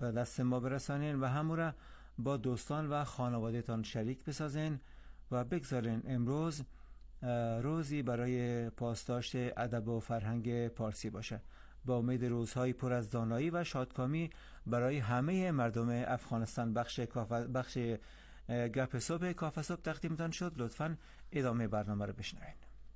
به دست ما برسانین و همون را با دوستان و خانوادهتان شریک بسازین و بگذارین امروز روزی برای پاسداشت ادب و فرهنگ پارسی باشه. با امید روزهای پر از دانایی و شادکامی برای همه مردم افغانستان. بخش گپ صبح کافه صبح تقدیمتان شد. لطفاً ادامه برنامه رو بشنوین.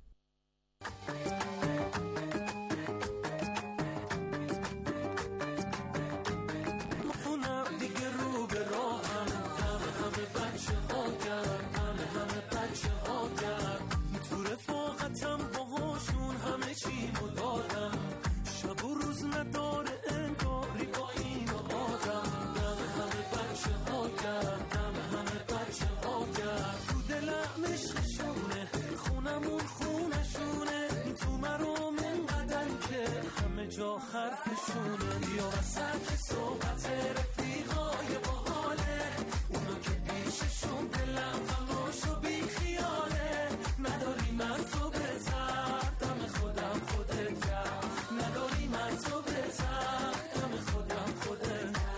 جا حرفشونه یا وسط صحبت رفیقای باحاله، اونا که پیششون دلم خاموش و بی خیاله. نداری من تو بذار دم خودم خودت کرد، نداری من تو بذار دم خودم خودت کرد.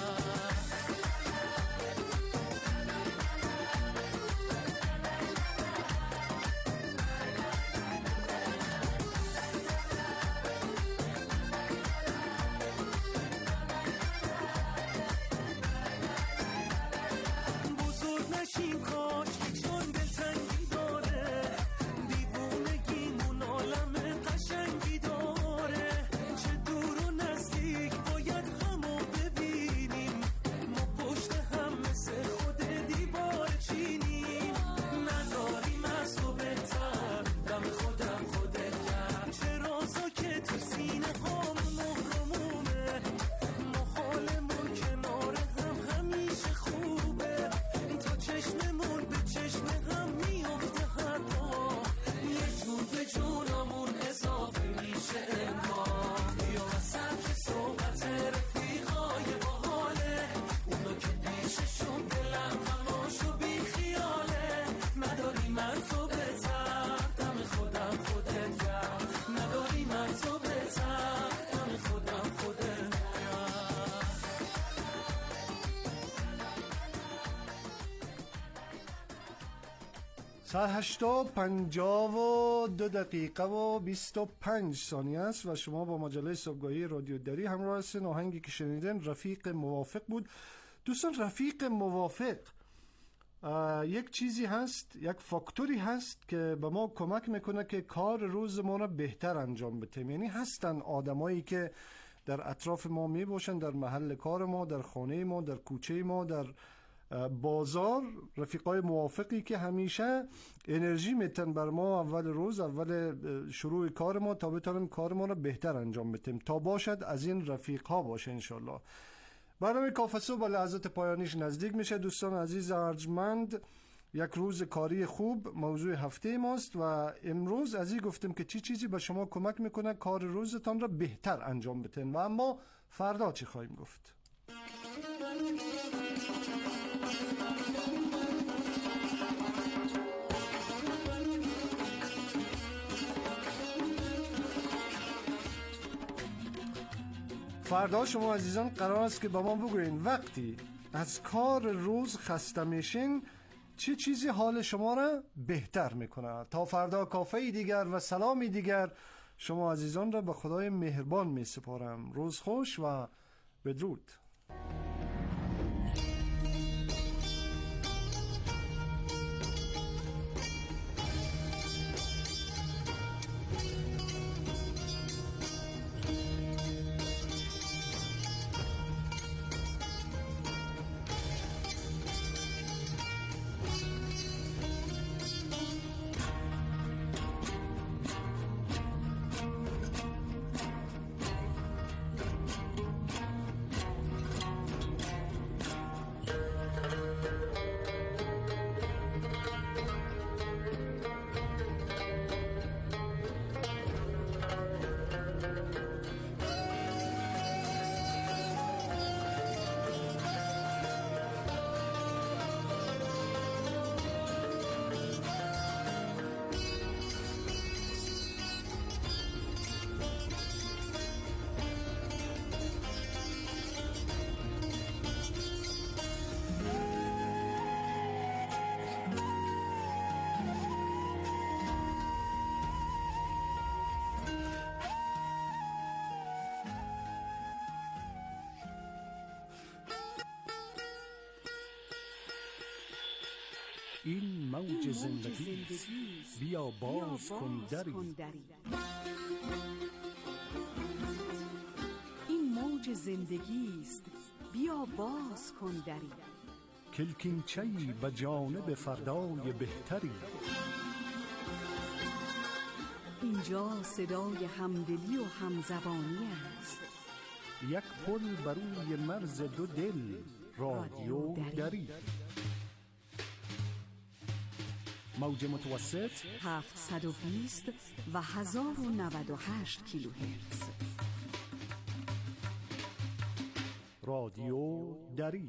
ساعت 8:52 دقیقه و 25 ثانیه است و شما با مجله صبحگاهی رادیو دری همراه هستین. آهنگی که شنیدین رفیق موافق بود. دوستان، رفیق موافق یک چیزی هست، یک فاکتوری هست که به ما کمک میکنه که کار روزمون رو بهتر انجام بدیم. یعنی هستن آدمایی که در اطراف ما می باشن، در محل کار ما، در خانه ما، در کوچه ما، در بازار، رفیقای موافقی که همیشه انرژی میتن بر ما اول روز، اول شروع کار ما، تا بتونیم کار ما رو بهتر انجام بدیم. تا باشد از این رفیقها باشه انشالله. برنامه کافه صبح به لحظات پایانیش نزدیک میشه. دوستان عزیز ارجمند، یک روز کاری خوب موضوع هفته ماست و امروز از این گفتیم که چیزی به شما کمک میکنه کار روزتان را بهتر انجام بدین. و اما فردا چی خواهیم گفت؟ فردا شما عزیزان قرار است که با ما بگوین وقتی از کار روز خسته میشین چه چیزی حال شما را بهتر میکنه. تا فردا کافه دیگر و سلامی دیگر شما عزیزان را به خدای مهربان میسپارم. روز خوش و بدرود. این موج زندگی بیا باز کن دری. این موج زندگی است، بیا باز کن دری. کلکینچه‌ای به جانب فردای بهتری. اینجا صدای همدلی و همزبانی است. یک پل بر روی مرز دو دل، رادیو دری. موج متوسط 720 و 1098 کیلوهرتز. رادیو دری.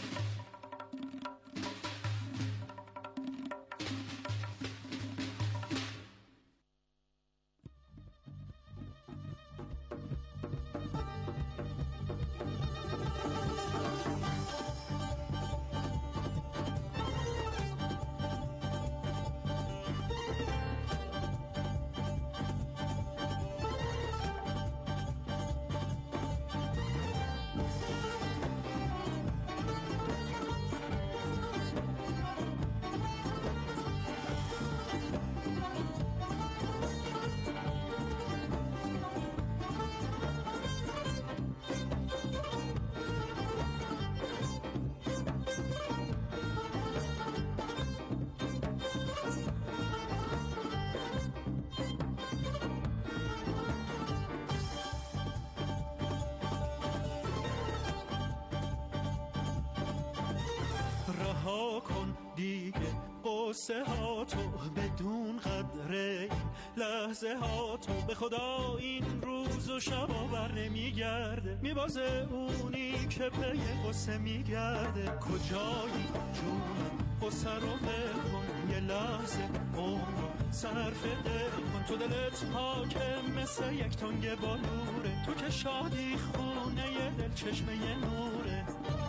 رها کن دیگه قصه ها تو، بدون قدر این لحظه ها تو. به خدا این روز و شبا بر نمیگرده، میبازه اونی که پی قصه میگرده. کجایی جونم قصه رو بکن، یه لحظه عمر صرف دل کن. تو دلت حاکم مثل یک تنگ بالوره، تو که شادی خونه ی دل چشمه نوره.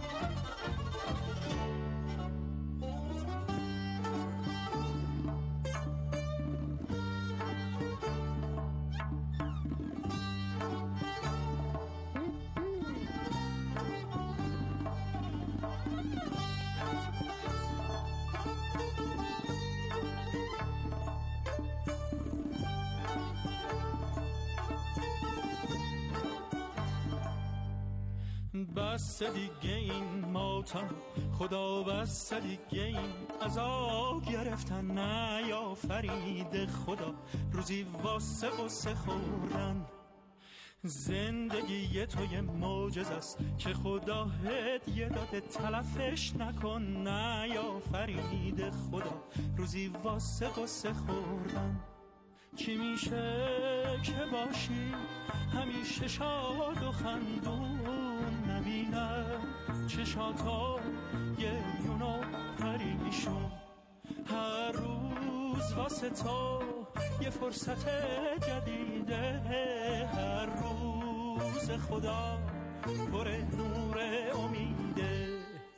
بس دیگه این ماتم خدا، بس دیگه این عذاب گرفتن نیافرید خدا. روزی واسه قصه خوردن، زندگی تو یه معجزه است که خدا هدیه داده، تلفش نکن نیافرید خدا. روزی واسه قصه خوردن. چی میشه که باشی همیشه شاد و خندون، نبینم چشاتا یه یونو پریشون. هر روز واسه تو یه فرصت جدیده، هر روز خدا پر نور امیده.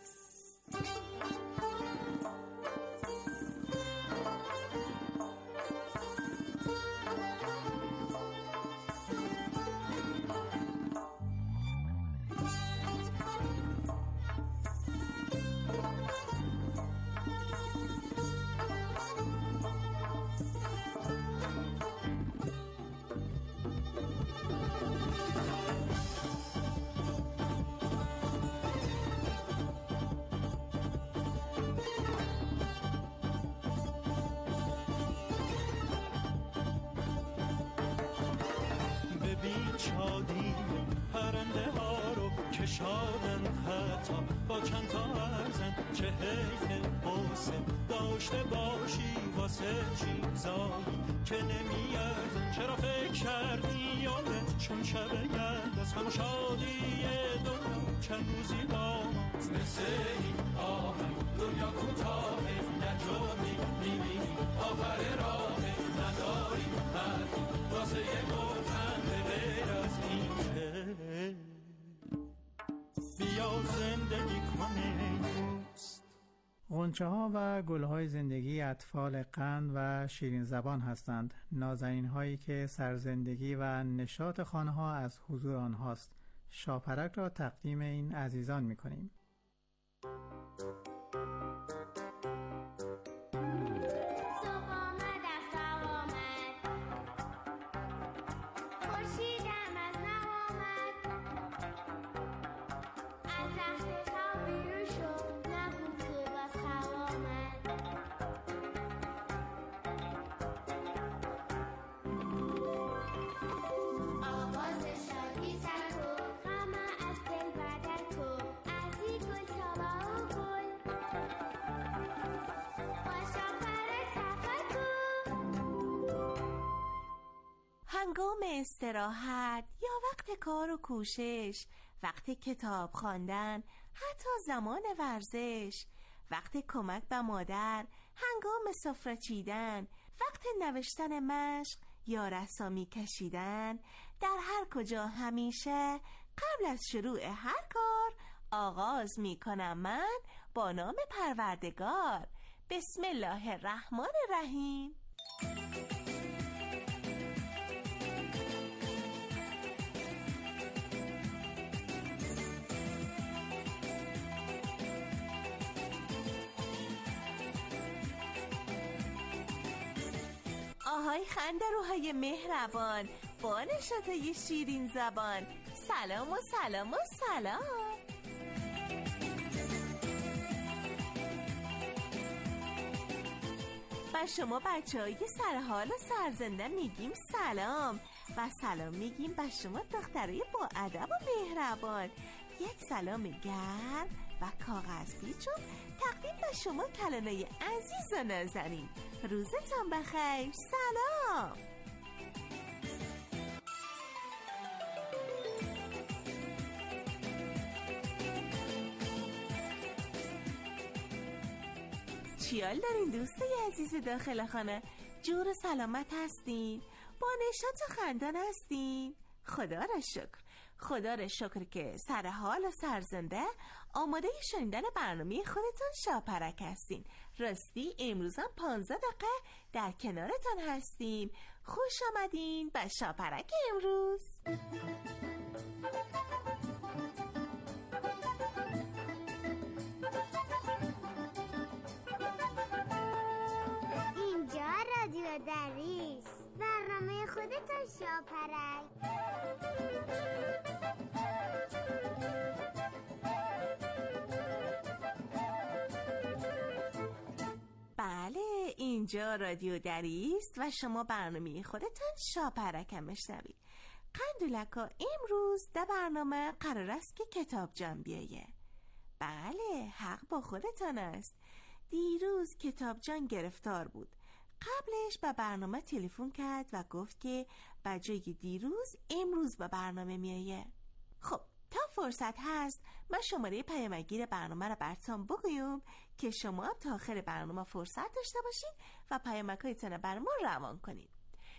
شادی پرنده ها رو کشادن، حتی با چند تا ارزن. چه حیف قصه داشته باشی واسه چیزایی که نمیارزن. چرا فکر کردی یادت چون شب گرد از همه شادی دنیا چند روزی با ماست. مثل این آهنگ دنیا کوتاهه، نجامی میبینی آخر راهه. نداری حرفی واسه یه گفتن غیر از این که بیا زندگی کنه دوست. غنچه ها و گل های زندگی اطفال قند و شیرین زبان هستند، نازنین هایی که سرزندگی و نشاط خانه ها از حضور آنهاست. شاپرک را تقدیم این عزیزان می کنیم. هنگام استراحت یا وقت کار و کوشش، وقت کتاب خواندن، حتی زمان ورزش، وقت کمک به مادر، هنگام سفره چیدن، وقت نوشتن مشق یا رسامی کشیدن، در هر کجا همیشه قبل از شروع هر کار آغاز می کنم من با نام پروردگار. بسم الله الرحمن الرحیم. آهای خنده روهای مهربان، با نشاطهای شیرین زبان، سلام و سلام و سلام. و شما بچه‌های سرحال و سرزنده میگیم سلام و سلام میگیم به شما دخترای با ادب و مهربان. یک سلام گرم و کاغذ پیچون تقدیم به شما کلانای عزیز و نازنین. روزتان بخیر. سلام. چیال دارین دوستای عزیز داخل خانه؟ جور و سلامت هستین؟ با نشاط و خندان هستین؟ خدا را شکر. خدا را شکر که سر حال و سرزنده آماده شنیدن برنامه خودتان شاپرک هستین. راستی امروز هم 15 دقیقه در کنارتان هستیم. خوش آمدین به شاپرک امروز. اینجا رادیو دریس، برنامه خودتان شاپرک. بله، اینجا رادیو دریست و شما برنامه خودتان شاپرک هم بشنوید. قندولکا امروز در برنامه قرار است که کتاب جان بیایه. بله، حق با خودتان است. دیروز کتاب جان گرفتار بود. قبلش به برنامه تلفن کرد و گفت که بجای دیروز امروز به برنامه میایه. خب تا فرصت هست من شماره پیامگیر برنامه رو براتون بگویم که شما هم تا آخر برنامه فرصت داشته باشید و پیامک‌هایتون رو بر ما روان کنید.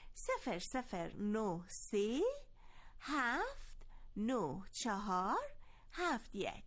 0093 794 71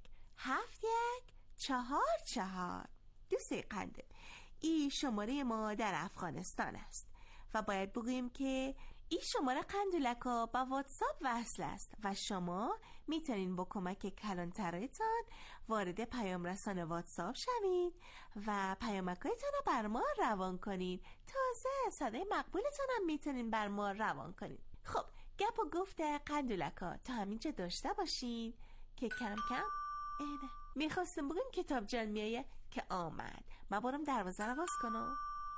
7144. دوسته قنده، این شماره ما در افغانستان است و باید بگوییم که این شماره قندولکا با واتساپ وصل است و شما میتونین با کمک کلانترایتان وارد پیام رسان واتساپ شوید و پیامکایتان رو بر ما روان کنید. تازه صدای مقبولتان هم میتونین بر ما روان کنید. خب گپ و گفت قندولکا تا همینجا داشته باشین که کم کم میخواستم بگم کتاب جان میایه که آمد. من برم دروازه رو باز کنم.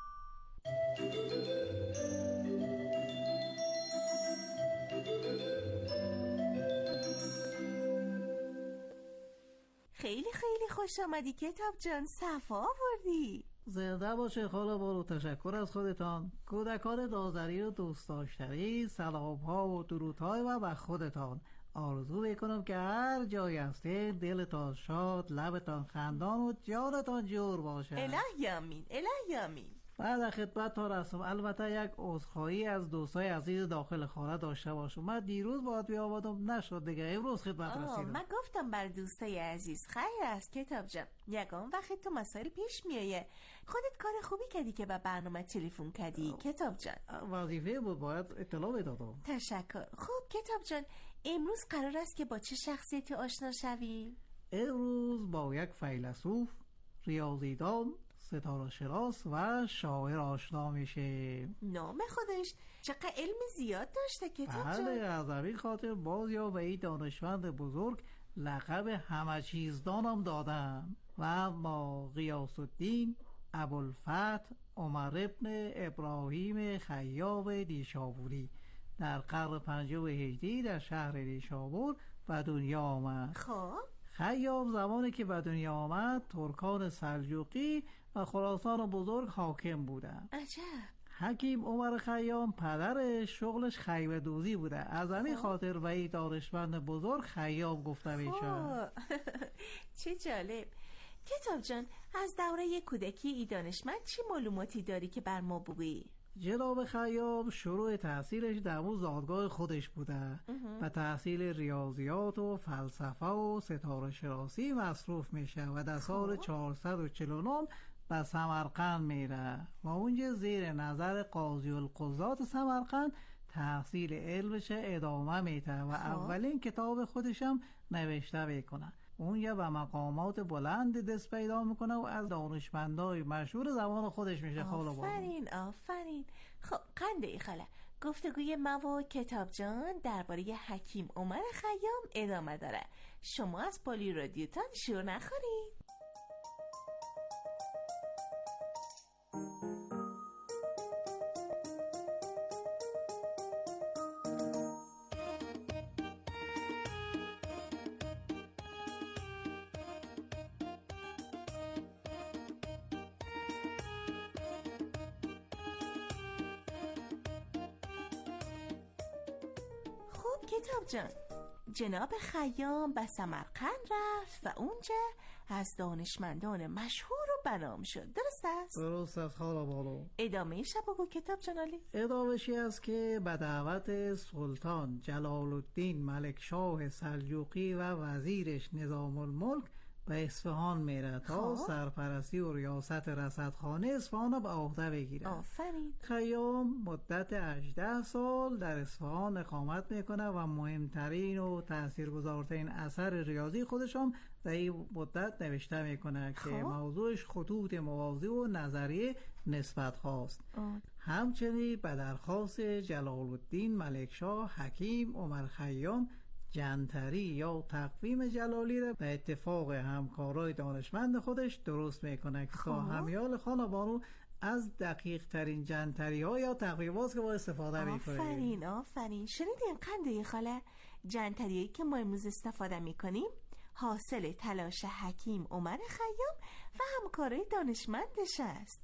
خیلی خیلی خوش آمدی کتاب جان، صفا آوردی. زنده باشه خاله بارو. تشکر از خودتان. کودکان نازنین و دوست داشتنی، سلام ها و درودهای و به خودتان. آرزو میکنم که هر جای هستین دلتان شاد، لبتان خندان و جانتان جور باشه. الهی آمین، الهی آمین. بعد خدمتتان رسم البته یک عذرخواهی از دوستای عزیز داخل خانه داشته باشم. من دیروز باید بیامدم نشد دیگه، امروز خدمت رسیدم. من گفتم بر دوستای عزیز خیر است کتاب جان. یکم وقت تو مسائل پیش میایه. خودت کار خوبی کردی که به برنامه تلفن کردی کتاب جان. وظیفه بود، باید اطلاع میدادم. تشکر. خب کتاب جان، امروز قرار است که با چه شخصیتی آشنا شویم؟ امروز با یک فیلسوف، ریاضیدان، ستاره شناس و شاعر آشنا میشه. نام خودش چقدر علم زیاد داشته کتاب جان. بله، از این خاطر باز یا به این دانشمند بزرگ لقب همه چیزدانم دادن. و اما غیاث الدین ابوالفتح عمر ابن ابراهیم خیام نیشابوری در قرن 50 هجری در شهر نیشابور به دنیا آمد. خب خیام زمانی که به دنیا آمد ترکان سلجوقی و خراسان بزرگ حاکم بودند. عجب. حکیم عمر خیام پدرش شغلش خیمه دوزی بوده، از همین خاطر و این دانشمند بزرگ خیام گفته میشه. چه جالب. کتاب جان، از دوره کودکی ای دانشمند چی معلوماتی داری که بر ما بگویی؟ جناب خیام شروع تحصیلش در اون زادگاه خودش بوده و تحصیل ریاضیات و فلسفه و ستاره شناسی مصروف میشه و در سال 449 به سمرقند میره و اونجا زیر نظر قاضی القضات سمرقند تحصیل علمش ادامه میده و اولین کتاب خودشم نوشته میکنه. اونجا به مقامات بلند دست پیدا میکنه و از دانشمندای مشهور زمان خودش میشه. آفرین آفرین. خب قنده خاله، گفتگوی ما و کتاب جان درباره حکیم عمر خیام ادامه داره. شما از پلی رادیوتان شور نخورید. کتاب جان، جناب خیام به سمرقند رفت و اونجا از دانشمندان مشهور و بنام شد، درست است؟ درست است خاله بانو. ادامه شب بگو کتاب جان علی. ادامه‌شی است که به دعوت سلطان جلال الدین ملکشاه سلجوقی و وزیرش نظام الملک به اصفهان میره تا سرپرستی و ریاست رصدخانه اصفهان رو به عهده بگیره. آفرین. خیام مدت 18 سال در اصفهان اقامت میکنه و مهمترین و تاثیرگذارترین اثر ریاضی خودش هم در این مدت نوشته میکنه که موضوعش خطوط موازی و نظریه نسبت هاست. همچنین به درخواست جلال الدین ملکشاه حکیم عمر خیام جنتری یا تقویم جلالی را به اتفاق همکارای دانشمند خودش درست میکنه که تا همیال خانه بانو از دقیق ترین جنتری ها یا تقویمات که با استفاده میکنه. آفرین آفرین. شنیدین قنده خاله؟ جنتریایی که ما امروز استفاده میکنیم حاصل تلاش حکیم عمر خیام و همکارای دانشمندش است.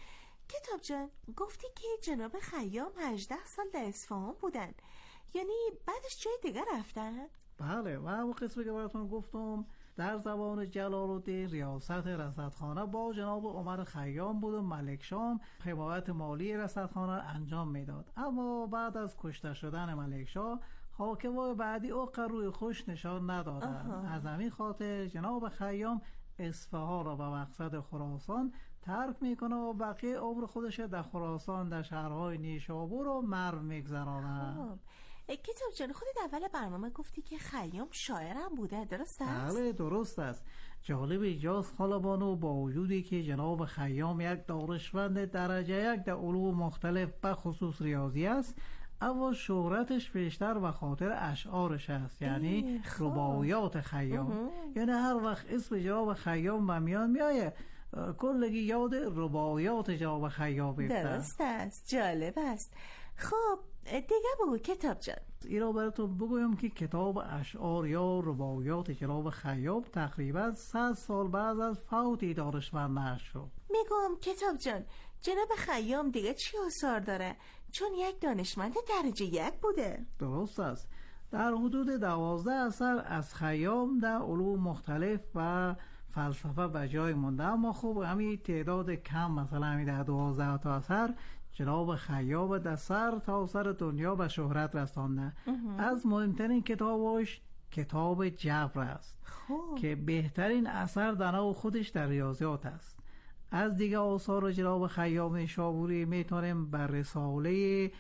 کتاب جان، گفتی که جناب خیام 18 سال در اصفهان بودن، یعنی بعدش جای دیگه رفتن؟ بله، و همون قسمی که براتون گفتم در زبان جلال الدین ریاست رصدخانه با جناب عمر خیام بود و ملکشاه حمایت مالی رصدخانه انجام میداد. اما بعد از کشته شدن ملکشاه حاکمای بعدی او روی خوش نشان ندادن. از همین خاطر جناب خیام اصفهان را به مقصد خراسان ترک میکنه و بقیه عمر خودش در خراسان در شهرهای نیشابور و مرو میگذرانه. کتاب جان، خودت اول برنامه گفتی که خیام شاعرم بوده، درست است؟ بله درست است. جالب اینجاست خاله بانو، با وجودی که جناب خیام یک دانشمند درجه یک در علوم مختلف به خصوص ریاضی است، اما شهرتش بیشتر به خاطر اشعارش است، یعنی رباعیات خیام. یعنی هر وقت اسم جناب خیام به میان میایه کلگی یاد رباعیات جناب خیام بیفته. درست است، جالب است. خب دیگه بگو کتاب جان. اینا براتون بگویم که کتاب اشعار یا رباعیات جناب خیام تقریبا 100 سال بعد از فوت دانشمند نشر شد. میگم کتاب جان، جناب خیام دیگه چی آثار داره؟ چون یک دانشمند درجه 1 بوده. درست است. در حدود 12 اثر از خیام در علوم مختلف و فلسفه به جای مونده، اما خب همین تعداد کم، مثلا همین در 12 تا اثر جناب خیام در سر تا سر دنیا به شهرت رسانده. از مهمترین کتابش کتاب جبر است که بهترین اثر در نوع خودش در ریاضیات است. از دیگه آثار جناب خیام نیشابوری میتونیم بر رساله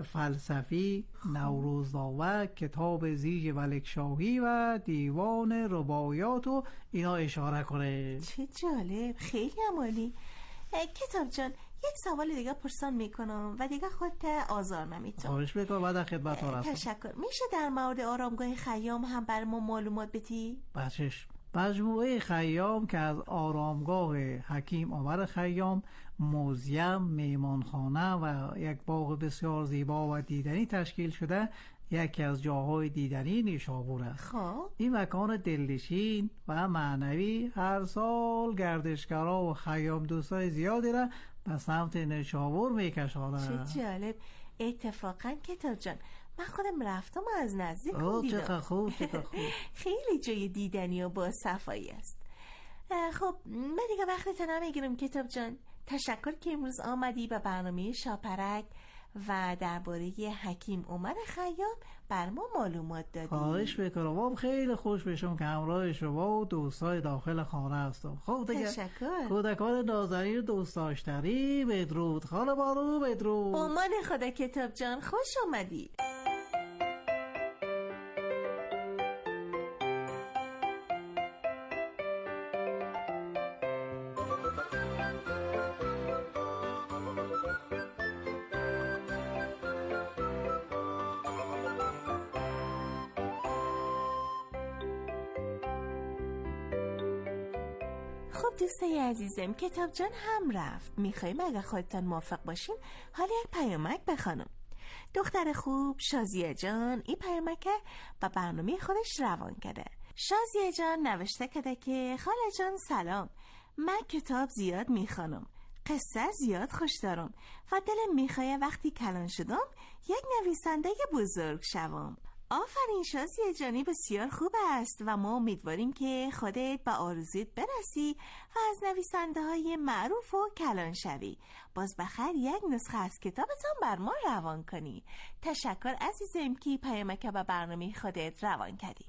فلسفی نوروزنامه، کتاب زیج ملکشاهی و دیوان رباعیات و اینا اشاره کنه. چه جالب، خیلی عالی. کتاب جان، یک سوال دیگه پرسان میکنم و دیگه خودت آزار نمیتونم. خواهش میکنم، بعد خدمت هستم. تشکر. میشه در مورد آرامگاه خیام هم بر ما معلومات بدی؟ بچش. مجموعه خیام که از آرامگاه حکیم عمر خیام، موزیم، میمانخانه و یک باغ بسیار زیبا و دیدنی تشکیل شده، یکی از جاهای دیدنی نیشابور است. خب این مکان دلنشین و معنوی هر سال گردشگرها و خیام دوستای زیادی را به سمت نیشابور میکشاند. چه جالب. اتفاقا کتاب جان من خودم رفتم و از نزدیک دیدم. چقدر خوب. خیلی جای دیدنی و با صفایی است. خب من دیگه وقتت نمیگیرم کتاب جان. تشکر که امروز آمدی به برنامه شاپرک و درباره حکیم عمر خیام بر ما معلومات دادی. خواهش میکنم. خیلی خوش بشم که همراه شما و دوستای داخل خانه هستم. خب دیگه تشکر. کودکان نازنین و دوست داشتنی بدرود. خاله بارو بدرود. با من خدا کتاب جان خوش اومدی. خب دوستای عزیزم کتاب جان هم رفت. میخوایم اگه خودتان موافق باشین حالا یک پیامک بخوانم. دختر خوب شازیه جان این پیامک با برنامه خودش روان کرده. شازیه جان نوشته کرده که خاله جان سلام، من کتاب زیاد میخوانم، قصه زیاد خوش دارم و دلم میخواه وقتی کلان شدم یک نویسنده بزرگ شوم. آفرین شازیه جانی، بسیار خوب است و ما امیدواریم که خودت به آرزوت برسی و از نویسنده های معروف و کلان شوی. باز بخیر یک نسخه از کتابتان بر ما روان کنی. تشکر عزیزم که پیامک به برنامه خودت روان کردی.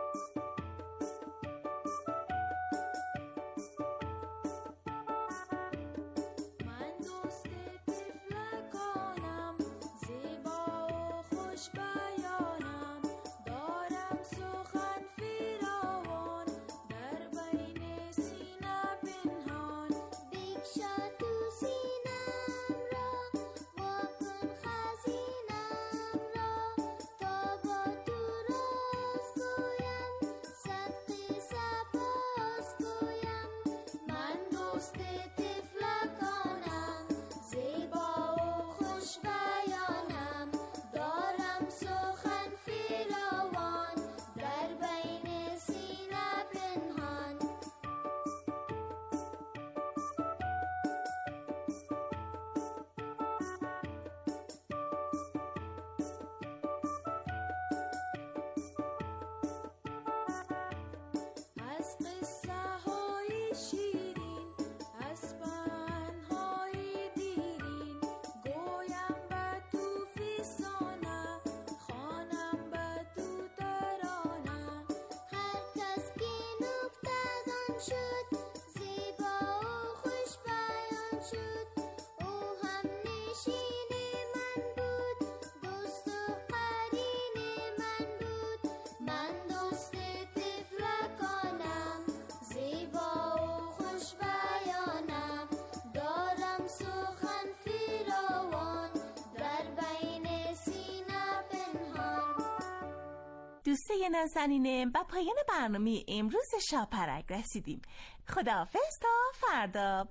دوستای نازنینم با پایان برنامه امروز شاپرک رسیدیم. خداحافظ تا فردا.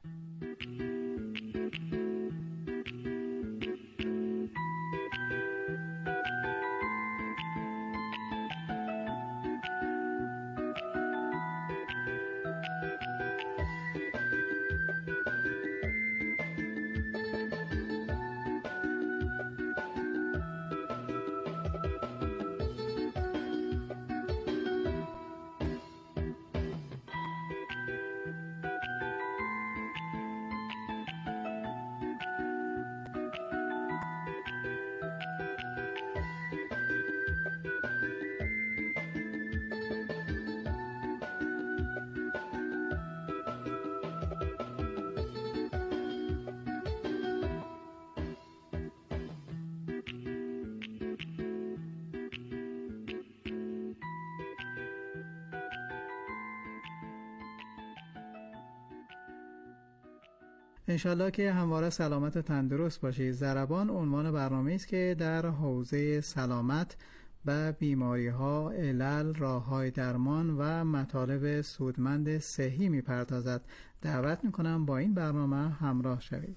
انشالله که همواره سلامت و تندرست باشید. ضربان عنوان برنامه است که در حوزه سلامت و بیماری ها، علل، راه های درمان و مطالب سودمند صحی میپردازد. دعوت میکنم با این برنامه همراه شوید.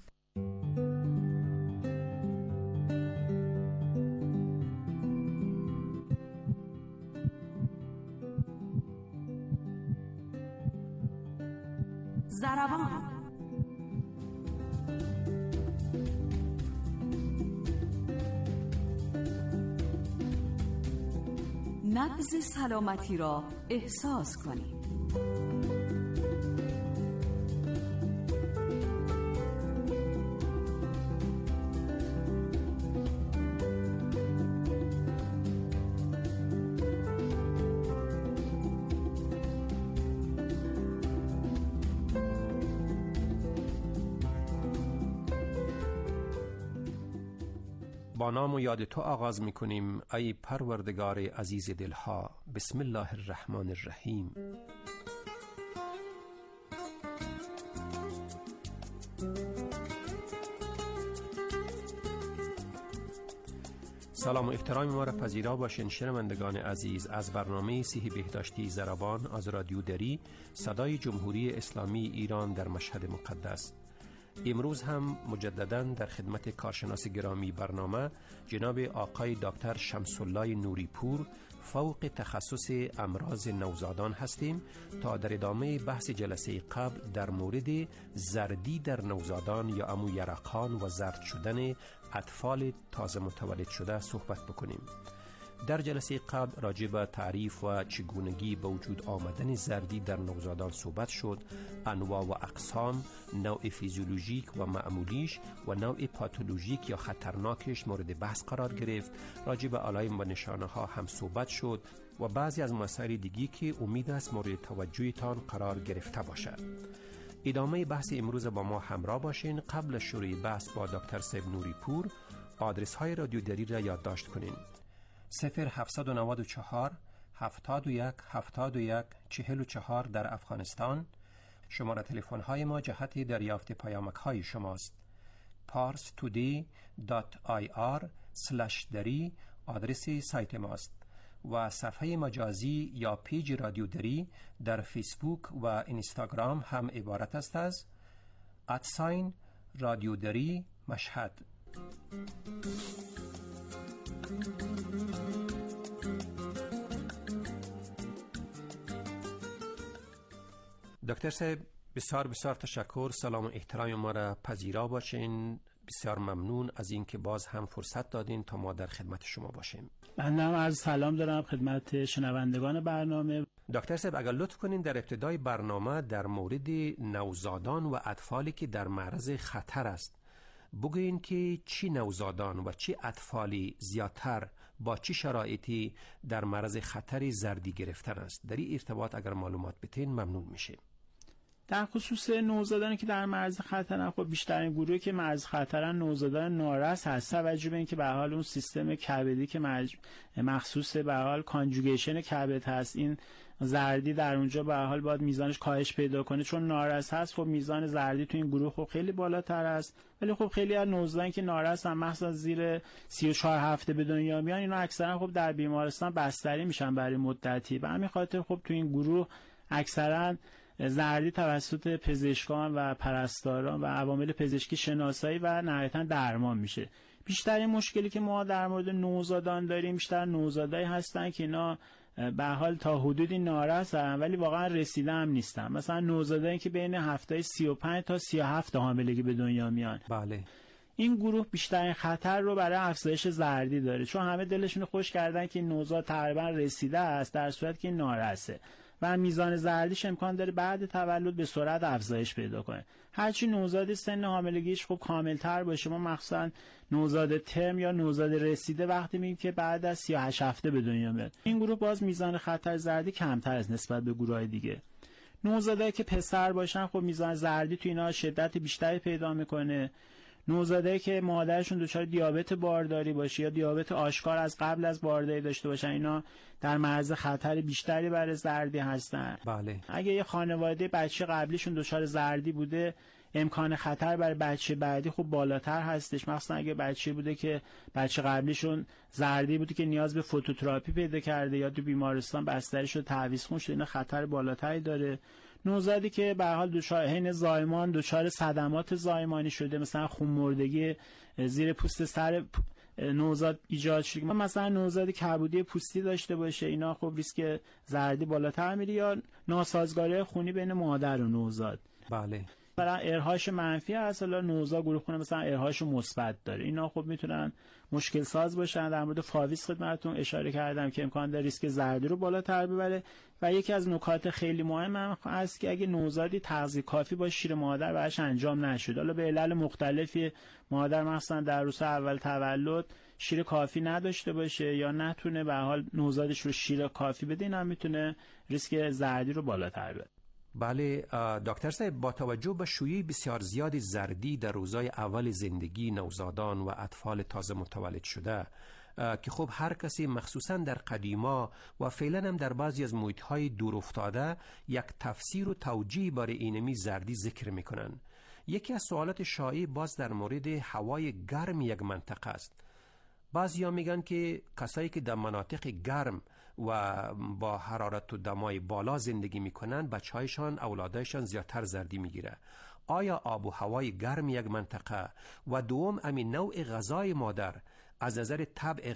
ضربان نبض سلامتی را احساس کنید. با نام و یاد تو آغاز می کنیم ای پروردگار عزیز دلها. بسم الله الرحمن الرحیم. سلام و احترام ما را پذیرا باشین شنوندگان عزیز از برنامه صحی بهداشتی ضربان از رادیو دری، صدای جمهوری اسلامی ایران در مشهد مقدس. امروز هم مجدداً در خدمت کارشناس گرامی برنامه جناب آقای دکتر شمس الله نوری پور فوق تخصص امراض نوزادان هستیم تا در ادامه بحث جلسه قبل در مورد زردی در نوزادان یا امو یرقان و زرد شدن اطفال تازه متولد شده صحبت بکنیم. در جلسه قبل راجع به تعریف و چگونگی به وجود آمدن زردی در نوزادان صحبت شد، انواع و اقسام، نوع فیزیولوژیک و معمولیش و نوع پاتولوژیک یا خطرناکش مورد بحث قرار گرفت. راجع به علائم و نشانه ها هم صحبت شد و بعضی از مسائل دیگی که امید است مورد توجهتان قرار گرفته باشد. ادامه بحث امروز با ما همراه باشین. قبل شروع بحث با دکتر صاحب نوری پور آدرس های رادیو دری را یادداشت کنین: 0794 71 71 44 در افغانستان. شماره تلفن های ما جهت دریافت پیامک های شماست. parstoday.ir/dari آدرس سایت ماست و صفحه مجازی یا پیج رادیو دری در فیسبوک و اینستاگرام هم عبارت است از رادیو دری مشهد. دکتر صاحب بسیار بسیار تشکر. سلام و احترام ما را پذیرا باشین. بسیار ممنون از اینکه باز هم فرصت دادین تا ما در خدمت شما باشیم. من هم عرض سلام دارم خدمت شنوندگان برنامه. دکتر صاحب اگر لطف کنین در ابتدای برنامه در مورد نوزادان و اطفالی که در معرض خطر است بگوین که چی نوزادان و چی اطفالی زیادتر با چی شرایطی در معرض خطر زردی گرفتن است. در این ارتباط اگر معلومات بتین ممنون میشه. در خصوص نوزادانی که در معرض خطرن، خب بیشترین گروهی که معرض خطرن نوزادان نارس هست، توجه به اینکه به حال اون سیستم کبدی که مخصوص به حال کانجوگیشن کبد هست، این زردی در اونجا به حال باید میزانش کاهش پیدا کنه. چون نارس هست خب میزان زردی تو این گروه خب خیلی بالاتر است. ولی خب خیلی از نوزادانی که نارس هم مثلا زیر 34 هفته به دنیا میان، اینا اکثرا خب در بیمارستان بستری میشن برای مدتی. به همین خاطر خب تو این گروه اکثرا زردی توسط پزشکان و پرستاران و عوامل پزشکی شناسایی و نهایتاً درمان میشه. بیشترین مشکلی که ما در مورد نوزادان داریم بیشتر نوزادایی هستن که اینا به حال تا حدودی نارسن ولی واقعا رسیده هم نیستن. مثلا نوزادایی که بین هفته 35 تا 37 حاملگی به دنیا میان. بله. این گروه بیشترین خطر رو برای افزایش زردی داره، چون همه دلشون خوش کردن که نوزاد تقریبا رسیده است در صورتی که نارسه و میزان زردیش امکان داره بعد تولد به سرعت افزایش پیدا کنه. هرچی نوزاد سن حاملگیش خب کاملتر باشه، ما مخصوصا نوزاد ترم یا نوزاد رسیده وقتی میگیم که بعد از 38 هفته به دنیا میاد، این گروه باز میزان خطر زردی کمتر از نسبت به گروهای دیگه. نوزادایی که پسر باشن خب میزان زردی تو اینا شدت بیشتری پیدا میکنه. نوزادایی که مادرشون دچار دیابت بارداری باشه یا دیابت آشکار از قبل از بارداری داشته باشن، اینا در معرض خطر بیشتری برای زردی هستن. بله. اگه یه خانواده بچه قبلیشون دچار زردی بوده، امکان خطر برای بچه بعدی خب بالاتر هستش. مثلا اگه بچه بوده که بچه قبلیشون زردی بوده که نیاز به فوتوتراپی پیدا کرده یا تو بیمارستان بستری شده تعویض خون شده، اینا خطر بالاتری داره. نوزادی که به هر حال دچار حین زایمان دچار صدمات زایمانی شده، مثلا خونمردگی زیر پوست سر نوزاد ایجاد شده، مثلا نوزادی کبودی پوستی داشته باشه، اینا خب ریسک زردی بالاتر میره، یا ناسازگاری خونی بین مادر و نوزاد. بله. مثلا ارهاش منفی هست، حالا نوزاد گروه خون مثلا ارهاش مثبت داره، اینا خب میتونن مشکل ساز باشن. در مورد فاویس خدمتتون اشاره کردم که امکان داره ریسک زردی رو بالاتر ببره. و یکی از نکات خیلی مهم هم هست که اگه نوزادی تغذیه کافی با شیر مادر براش انجام نشد، حالا به علل مختلفی مادر مثلا در روزهای اول تولد شیر کافی نداشته باشه یا نتونه به حال نوزادش رو شیر کافی بده، این هم میتونه ریسک زردی رو بالاتر ببره. بله دکتر صاحب، با توجه به شیوع بسیار زیاد زردی در روزهای اول زندگی نوزادان و اطفال تازه متولد شده که خب هر کسی مخصوصا در قدیما و فعلا هم در بعضی از محیط‌های دور افتاده یک تفسیر و توجیه برای اینمی زردی ذکر میکنن. یکی از سوالات شایع باز در مورد هوای گرم یک منطقه است. بعضیا میگن که کسایی که در مناطق گرم و با حرارت و دمای بالا زندگی میکنن بچه‌هایشان اولادایشان زیادتر زردی میگیره. آیا آب و هوای گرم یک منطقه و دوم امین نوع غذای مادر از نظر طبع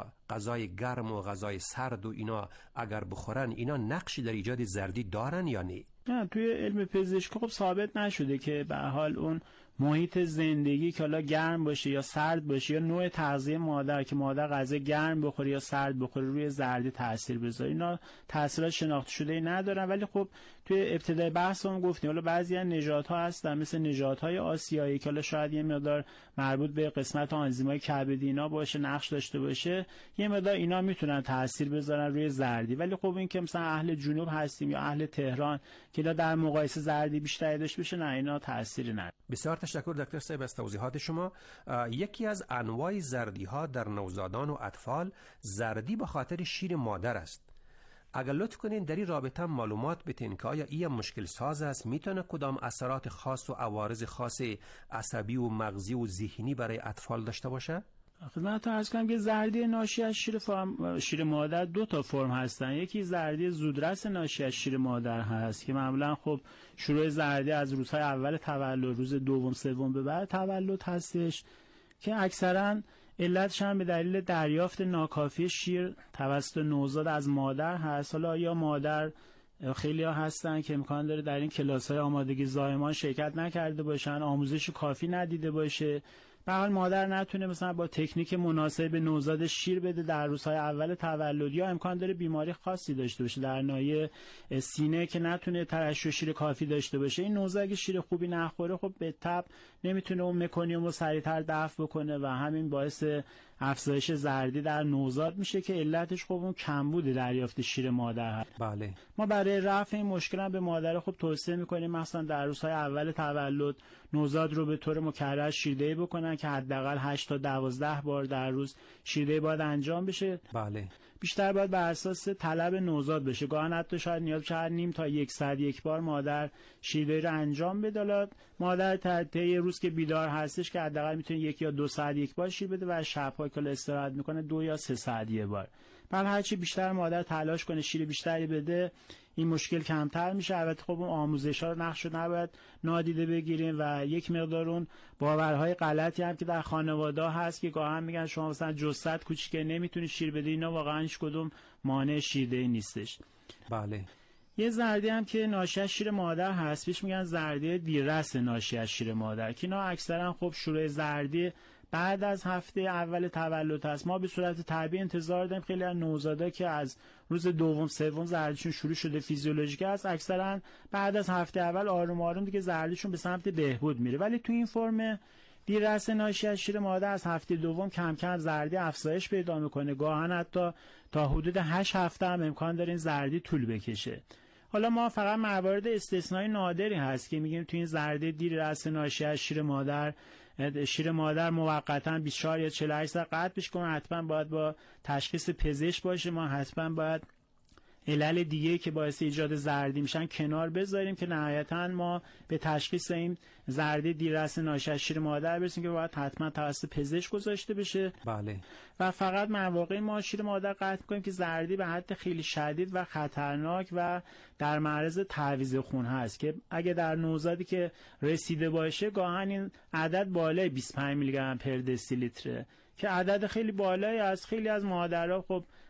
غذای گرم و غذای سرد و اینا اگر بخورن اینا نقشی در ایجاد زردی دارن یا نه؟ نه، توی علم پزشکی خب ثابت نشده که به حال اون محیط زندگی که حالا گرم باشه یا سرد باشه یا نوع تغذیه مادر که مادر غذا گرم بخوره یا سرد بخوره روی زردی تاثیر بذاره، اینا تاثیرات شناخته شده ندارن. ولی خب توی ابتدای بحثمون گفتیم حالا بعضی از نژادها هستن مثل نژادهای آسیایی که حالا شاید یه مقدار مربوط به قسمت آنزیمای کبدی اینا باشه، نقش داشته باشه، یه مقدار اینا میتونن تاثیر بذارن روی زردی. ولی خب این که مثلا اهل جنوب هستیم یا اهل تهران که در مقایسه زردی بیشتری داشته باشه، نه اینا تأثیری نداره. بسیار تشکر دکتر صاحب از توضیحات شما. یکی از انواع زردی ها در نوزادان و اطفال زردی به خاطر شیر مادر است. اگر لطف کنین در این رابطه معلومات بدین که آیا این مشکل ساز است، میتونه کدام اثرات خاص و عوارض خاص عصبی و مغزی و ذهنی برای اطفال داشته باشه؟ خدمتتون عرض کنم که زردی ناشی از شیر مادر دو تا فرم هستن. یکی زردی زودرس ناشی از شیر مادر هست که معمولا خب شروع زردی از روزهای اول تولد، روز دوم سوم به بعد تولد هستش که اکثرا علتش هم به دلیل دریافت ناکافی شیر توسط نوزاد از مادر هست. حالا یا مادر خیلی ها هستن که امکان داره در این کلاس‌های آمادگی زایمان شرکت نکرده باشن، آموزش کافی ندیده باشه، به حال مادر نتونه مثلا با تکنیک مناسب به نوزاد شیر بده در روزهای اول تولد، یا امکان داره بیماری خاصی داشته باشه در ناحیه سینه که نتونه ترشح شیر کافی داشته باشه. این نوزاد اگه شیر خوبی نخوره خب به تبع نمیتونه اون مکانیوم رو سریعتر دفع بکنه و همین باعث افزایش زردی در نوزاد میشه که علتش خب اون کمبود دریافت شیر مادر هست. بله. ما برای رفع این مشکل هم به مادر خب توصیه میکنیم مثلا در روزهای اول تولد نوزاد رو به طور مکرر شیردهی بکنن که حداقل 8 تا 12 بار در روز شیردهی باید انجام بشه. بله. بیشتر باید بر اساس طلب نوزاد بشه. گاهن حتی شاید نیاز بشه هر نیم تا یک ساعت یک بار مادر شیردهی رو انجام بده. مادر طی روز که بیدار هستش که حداقل میتونه 1 یا 2 ساعت یک بار شیر بده و شب‌ها که استراحت میکنه 2 یا 3 ساعت یک بار. بعد هرچی بیشتر مادر تلاش کنه شیر بیشتری بده این مشکل کمتر میشه. البته خب اون آموزش‌ها رو نقش رو نباید نادیده بگیریم و یک مقدار اون باورهای غلطی هم که در خانواده هست که گاهن میگن شما مثلا جثت کوچیکه نمیتونی شیر بدی، اینا واقعا هیچ کدوم مانع شیردهی نیستش. بله. یه زردی هم که ناشی از شیر مادر هست بهش میگن زردی دیررس ناشی از شیر مادر که اینا اکثرا خب شروع زردی بعد از هفته اول تولد هست. ما به صورت طبیعی انتظار داریم خیلی از نوزادا که از روز دوم سوم زردیشون شروع شده فیزیولوژیک است، اکثرا بعد از هفته اول آروم آروم دیگه زردیشون به سمت بهبود میره. ولی تو این فرم دیررس ناشی از شیر مادر از هفته دوم کم کم زردی افزایش پیدا میکنه، گاهن حتی تا حدود 8 هفته هم امکان داره این زردی طول بکشه. حالا ما فقط موارد استثنایی نادری هست که میگیم تو این زردی دیررس ناشی از شیر مادر موقتا 24 یا 48 ساعت قطع بشه، حتما باید با تشخیص پزشک باشه. ما حتما باید علل دیگه که باعث ایجاد زردی میشن کنار بذاریم که نهایتا ما به تشخیص این زردی دیررس ناشی از شیر مادر برسیم که باید حتما توسط پزشک گذاشته بشه. بله. و فقط مواقعی ما شیر مادر قطع می‌کنیم که زردی به حد خیلی شدید و خطرناک و در معرض تعویض خون هست که اگه در نوزادی که رسیده باشه گاهن این عدد بالای 25 میلی گرم پر دسیلیتره که عدد خیلی بالایی از خیلی از مادرها خب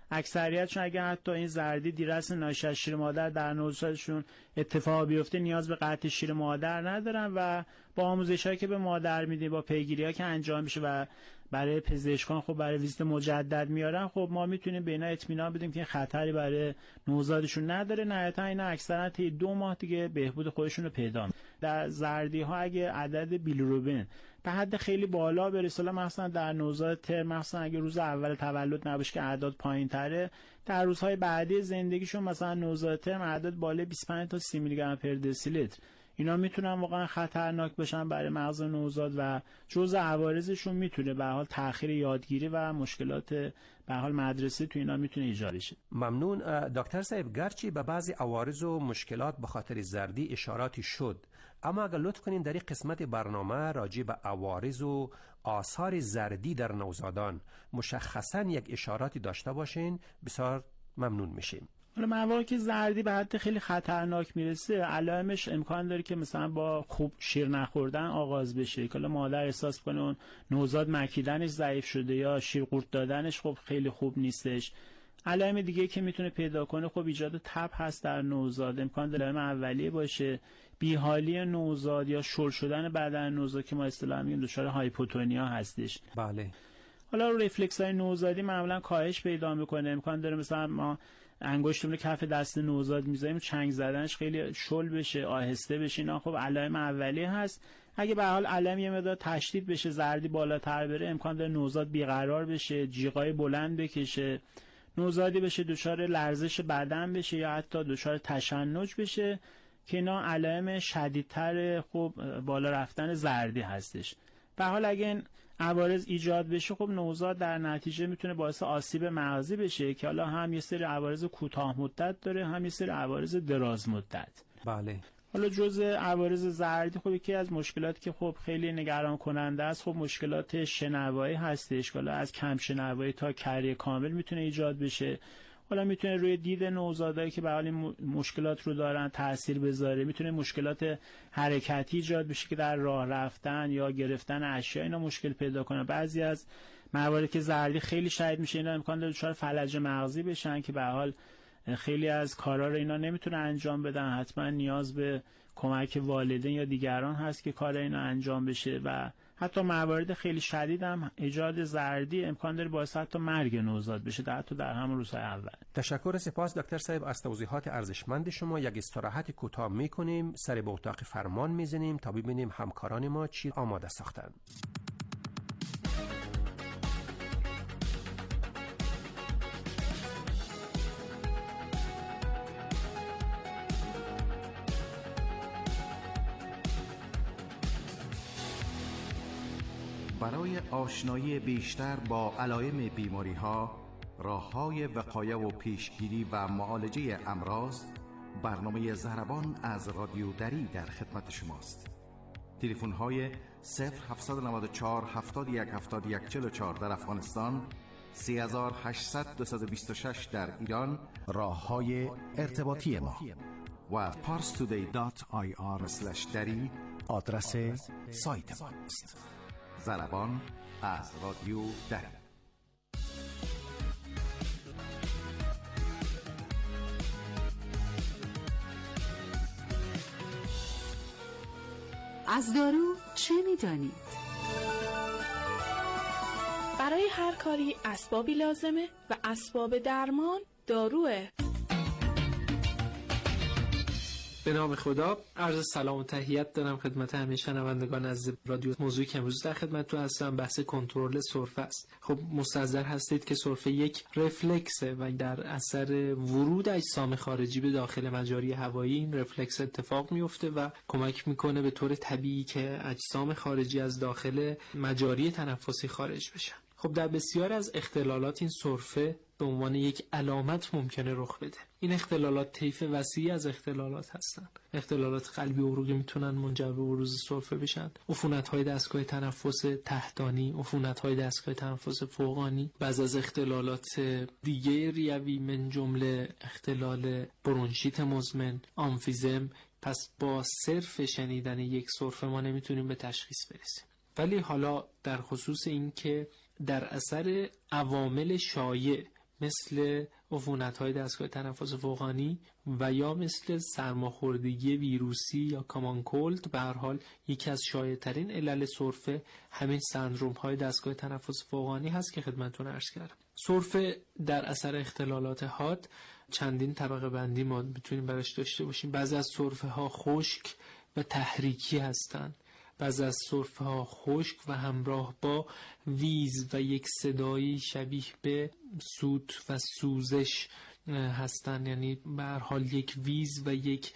اکثریتشون اگه حتی این زردی دیرس ناشی از شیر مادر در نوزادشون اتفاق بیفته نیاز به قطع شیر مادر ندارن و با آموزشایی که به مادر میدیم، با پیگیری‌ها که انجام میشه و برای پزشکان خب برای ویزیت مجدد میارن، خب ما میتونیم به اینا اطمینان بدیم که خطری برای نوزادشون نداره. نهایتا اینا اکثرا طی 2 ماه دیگه بهبود خودشون رو پیدا می‌کنن. در زردی ها اگه عدد بیلیروبین به حد خیلی بالا برسه، مثلا در نوزاد ترم، مثلا اگه روز اول تولد نباشه که اعداد پایین‌تره، در روزهای بعدی زندگیشون مثلا نوزاد ترم اعداد بالای 25 تا 30 میلی گرم پر دسیلیتر، اینا میتونن واقعا خطرناک بشن برای مغز نوزاد و جزء عوارضشون میتونه به حال تأخیر یادگیری و مشکلات به حال مدرسه تو اینا میتونه ایجاد بشه. ممنون دکتر صاحب. گرچه به بعضی عوارض و مشکلات به خاطر زردی اشاراتی شد، اما اگر لطف کنین در این قسمت برنامه راجع به عوارض و آثار زردی در نوزادان مشخصاً یک اشاراتی داشته باشین بسیار ممنون میشیم. حالا مواقعی که زردی به حد خیلی خطرناک میرسه، علائمش امکان داره که مثلا با خوب شیر نخوردن آغاز بشه، که مادر احساس کنه اون نوزاد مکیدنش ضعیف شده یا شیر قورت دادنش خب خیلی خوب نیستش. علائم دیگه که میتونه پیدا کنه خب ایجاد تب هست در نوزاد، امکان داره علائم اولیه باشه، بیحالی نوزاد یا شل شدن بدن نوزاد که ما اصطلاحاً میگیم دچار هایپوتونیا هستش. بله. حالا رفلکس های نوزادی معمولا کاهش پیدا میکنه، امکان داره مثلا ما انگشتمون رو کف دست نوزاد میذاریم چنگ زدنش خیلی شل بشه، آهسته بشه، اینا خب علائم اولیه هست. اگه به حال علائم یه مقدار تشدید بشه، زردی بالاتر بره، امکان داره نوزاد بیقرار بشه، جیغای بلند بکشه، نوزادی بشه دچار لرزش بدن بشه یا حتی دچار تشنج بشه که اینا علائم شدیدتر خب بالا رفتن زردی هستش. به حال اگه این عوارض ایجاد بشه خب نوزاد در نتیجه میتونه باعث آسیب مغزی بشه که حالا هم یه سری عوارض کوتاه مدت داره، هم یه سری عوارض دراز مدت. بله. حالا جزء عوارض زردی خب یکی از مشکلاتی که خب خیلی نگران کننده است خب مشکلات شنوایی هستش، حالا از کم شنوایی تا کری کامل میتونه ایجاد بشه. حالا میتونه روی دید نوزادایی که به حال این مشکلات رو دارن تأثیر بذاره، میتونه مشکلات حرکتی ایجاد بشه که در راه رفتن یا گرفتن اشیا اینا مشکل پیدا کنه. بعضی از مواردی که زردی خیلی شدید میشه اینا امکان داره دچار فلج مغزی بشن که به حال خیلی از کارا رو اینا نمیتونه انجام بدن، حتما نیاز به کمک والدین یا دیگران هست که کار اینا انجام بشه و حتی موارد خیلی شدید هم ایجاد زردی امکان داره باعث حتی مرگ نوزاد بشه حتی در همون روزهای اول. تشکر، سپاس دکتر صاحب از توضیحات ارزشمند شما. یک استراحت کوتاه میکنیم، سر به اتاق فرمان میزنیم تا ببینیم همکاران ما چی آماده ساختن. برای آشنایی بیشتر با علائم بیماری‌ها، راه‌های وقایه و پیشگیری و معالجه امراض، برنامه ضربان از رادیو دری در خدمت شماست. تلفن‌های 0794 71 71 44 در افغانستان، 3800 226 در ایران، راه‌های ارتباطی ما و parstoday.ir/dari آدرس سایت ما است. ضربان از رادیو دری. از دارو چه می‌دانید؟ برای هر کاری اسبابی لازمه و اسباب درمان داروه. به نام خدا، عرض سلام و تحیت دارم خدمت همه شنوندگان از رادیو. موضوعی که امروز در خدمتتون هستم بحث کنترل سرفه است. خب مستحضر هستید که سرفه یک رفلکسه و در اثر ورود اجسام خارجی به داخل مجاری هوایی این رفلکس اتفاق میفته و کمک میکنه به طور طبیعی که اجسام خارجی از داخل مجاری تنفسی خارج بشن. خب در بسیار از اختلالات این سرفه به عنوان یک علامت ممکنه رخ بده. این اختلالات طیف وسیعی از اختلالات هستن. اختلالات قلبی و عروقی میتونن منجر به بروز سرفه بشن. عفونت‌های دستگاه تنفس تحتانی، عفونت‌های دستگاه تنفس فوقانی، بعض از اختلالات دیگه ریوی من جمله اختلال برونشیت مزمن، آمفیزم. پس با صرف شنیدن یک سرفه ما نمیتونیم به تشخیص برسیم. ولی حالا در خصوص این که در اثر عوامل شایع مثل عفونت‌های دستگاه تنفس فوقانی و یا مثل سرماخوردگی ویروسی یا کامان کولد. به هر حال یکی از شایع‌ترین علل سرفه همین سندروم‌های دستگاه تنفس فوقانی هست که خدمتتون عرض کردم. سرفه در اثر اختلالات حاد چندین طبقه بندی ما میتونیم براش داشته باشیم. بعضی از سرفه ها خشک و تحریکی هستند، بعضی از سرفه ها خشک و همراه با ویز و یک صدایی شبیه به سوت و سوزش هستن. یعنی به هر حال یک ویز و یک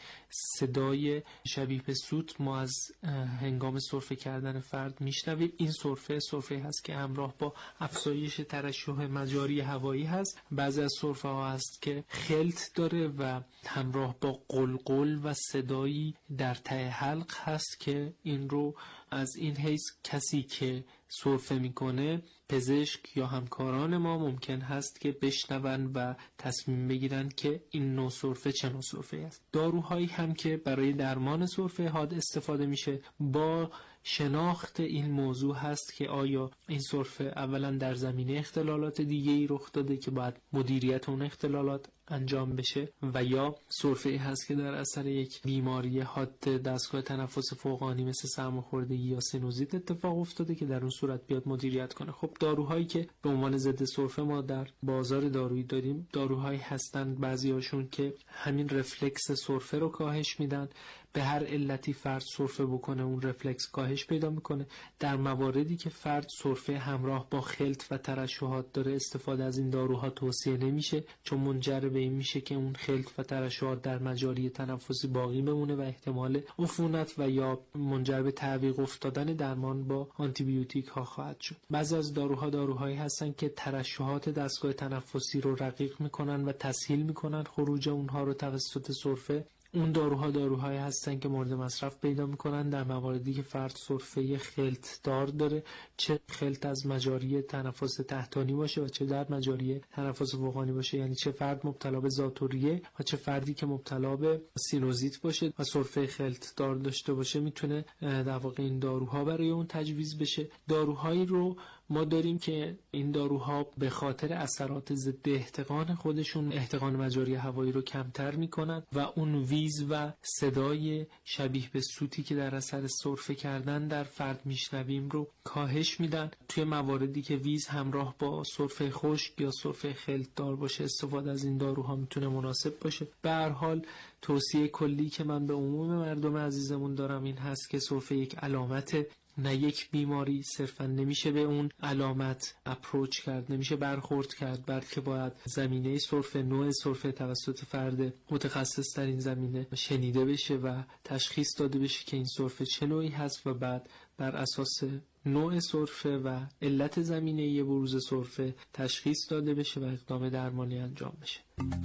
صدای شبیه به سوت ما از هنگام سرفه کردن فرد میشنویم. این سرفه هست که همراه با افزایش ترشح مجاری هوایی هست. بعضی از سرفه ها هست که خلط داره و همراه با قلقل و صدایی در ته حلق هست که این رو از این حیث کسی که سرفه میکنه، پزشک یا همکاران ما ممکن هست که بشنون و تصمیم بگیرن که این نوع سرفه چه نوع سرفه است. داروهایی هم که برای درمان سرفه حاد استفاده میشه با شناخت این موضوع هست که آیا این سرفه اولا در زمینه اختلالات دیگه‌ای رخ داده که باید مدیریت اون اختلالات انجام بشه و یا سرفه هست که در اثر یک بیماری حاد دستگاه تنفس فوقانی مثل سرماخوردگی یا سینوزیت اتفاق افتاده که در اون صورت بیاد مدیریت کنه. خب داروهایی که به عنوان ضد سرفه ما در بازار دارویی داریم داروهایی هستند بعضیاشون که همین رفلکس سرفه رو کاهش میدن. به هر علتی فرد سرفه بکنه اون رفلکس کاهش پیدا میکنه. در مواردی که فرد سرفه همراه با خلط و ترشحات داره استفاده از این داروها توصیه نمیشه، چون منجر به این میشه که اون خلط و ترشحات در مجاری تنفسی باقی بمونه و احتمال عفونت و یا منجر به تعویق افتادن درمان با آنتی بیوتیک ها خواهد شد. بعضی از داروهایی هستن که ترشحات دستگاه تنفسی رو رقیق میکنن و تسهیل میکنن خروج اونها رو توسط سرفه. اون داروهایی هستن که مورد مصرف پیدا میکنن در مواردی که فرد سرفه خلط دار داره، چه خلط از مجاری تنفس تحتانی باشه و چه در مجاری تنفس فوقانی باشه. یعنی چه فرد مبتلا به ذاتوریه و چه فردی که مبتلا به سینوزیت باشه و سرفه خلط دار داشته باشه میتونه در واقع این داروها برای اون تجویز بشه. داروهایی رو ما داریم که این داروها به خاطر اثرات ضد احتقان خودشون احتقان مجاری هوایی رو کمتر میکنن و اون ویز و صدای شبیه به سوتی که در اثر سرفه کردن در فرد میشنویم رو کاهش میدن. توی مواردی که ویز همراه با سرفه خشک یا سرفه خلط دار باشه استفاده از این داروها میتونه مناسب باشه. به هر حال توصیه کلی که من به عموم مردم عزیزمون دارم این هست که سرفه یک علامت نه یک بیماری، صرفا نمیشه به اون علامت اپروچ کرد، نمیشه برخورد کرد، بلکه باید زمینه سرفه، نوع سرفه توسط فرد متخصص در این زمینه شنیده بشه و تشخیص داده بشه که این سرفه چه نوعی هست و بعد بر اساس نوع سرفه و علت زمینه بروز سرفه تشخیص داده بشه و اقدام درمانی انجام بشه.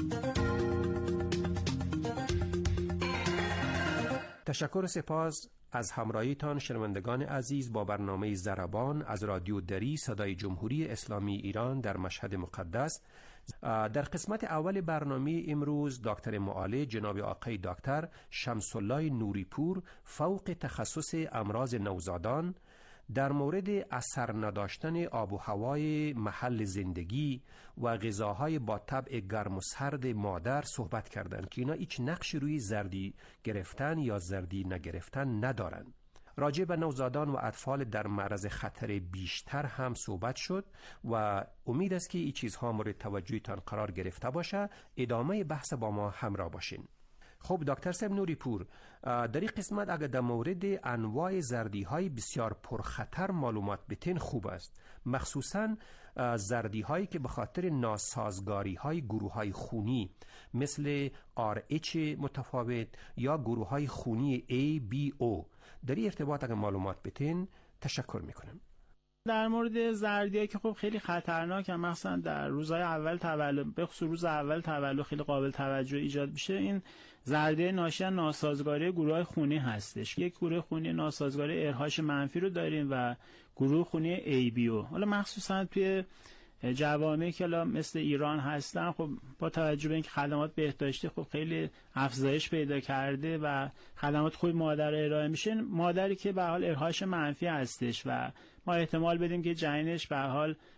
تشکر و سپاس از همراهیتان شنوندگان عزیز با برنامه ضربان از رادیو دری صدای جمهوری اسلامی ایران در مشهد مقدس. در قسمت اول برنامه امروز دکتر معالج جناب آقای دکتر شمس الله نوری پور فوق تخصص امراض نوزادان در مورد اثر نداشتن آب و هوای محل زندگی و غذاهای با طبع گرم و سرد مادر صحبت کردند که اینا هیچ نقشی روی زردی گرفتن یا زردی نگرفتن ندارن. راجع به نوزادان و اطفال در معرض خطر بیشتر هم صحبت شد و امید است که این چیزها مورد توجهتان قرار گرفته باشه. ادامه بحث با ما همراه باشین. خب دکتر صاحب نوری پور، در این قسمت اگر در مورد انواع زردی های بسیار پرخطر معلومات بتین خوب است، مخصوصا زردی هایی که به خاطر ناسازگاری های گروه های خونی مثل RH متفاوت یا گروه های خونی ABO در این ارتباط اگر معلومات بتین تشکر میکنم. در مورد زردیایی که خب خیلی خطرناکه، مثلا در روزهای اول تولد، به خصوص روز اول تولد خیلی قابل توجه ایجاد میشه، این زردی ناشی از ناسازگاری گروه خونی هستش. یک گروه خونی ناسازگاری RH منفی رو داریم و گروه خونی ABO. حالا مخصوصا توی جوامعی که مثل ایران هستن، خب با توجه به اینکه خدمات بهداشتی خب خیلی افزایش پیدا کرده و خدمات خوب مادر ارائه میشه، مادری که به حال RH منفی هستش و ما احتمال بدیم که جنینش به حال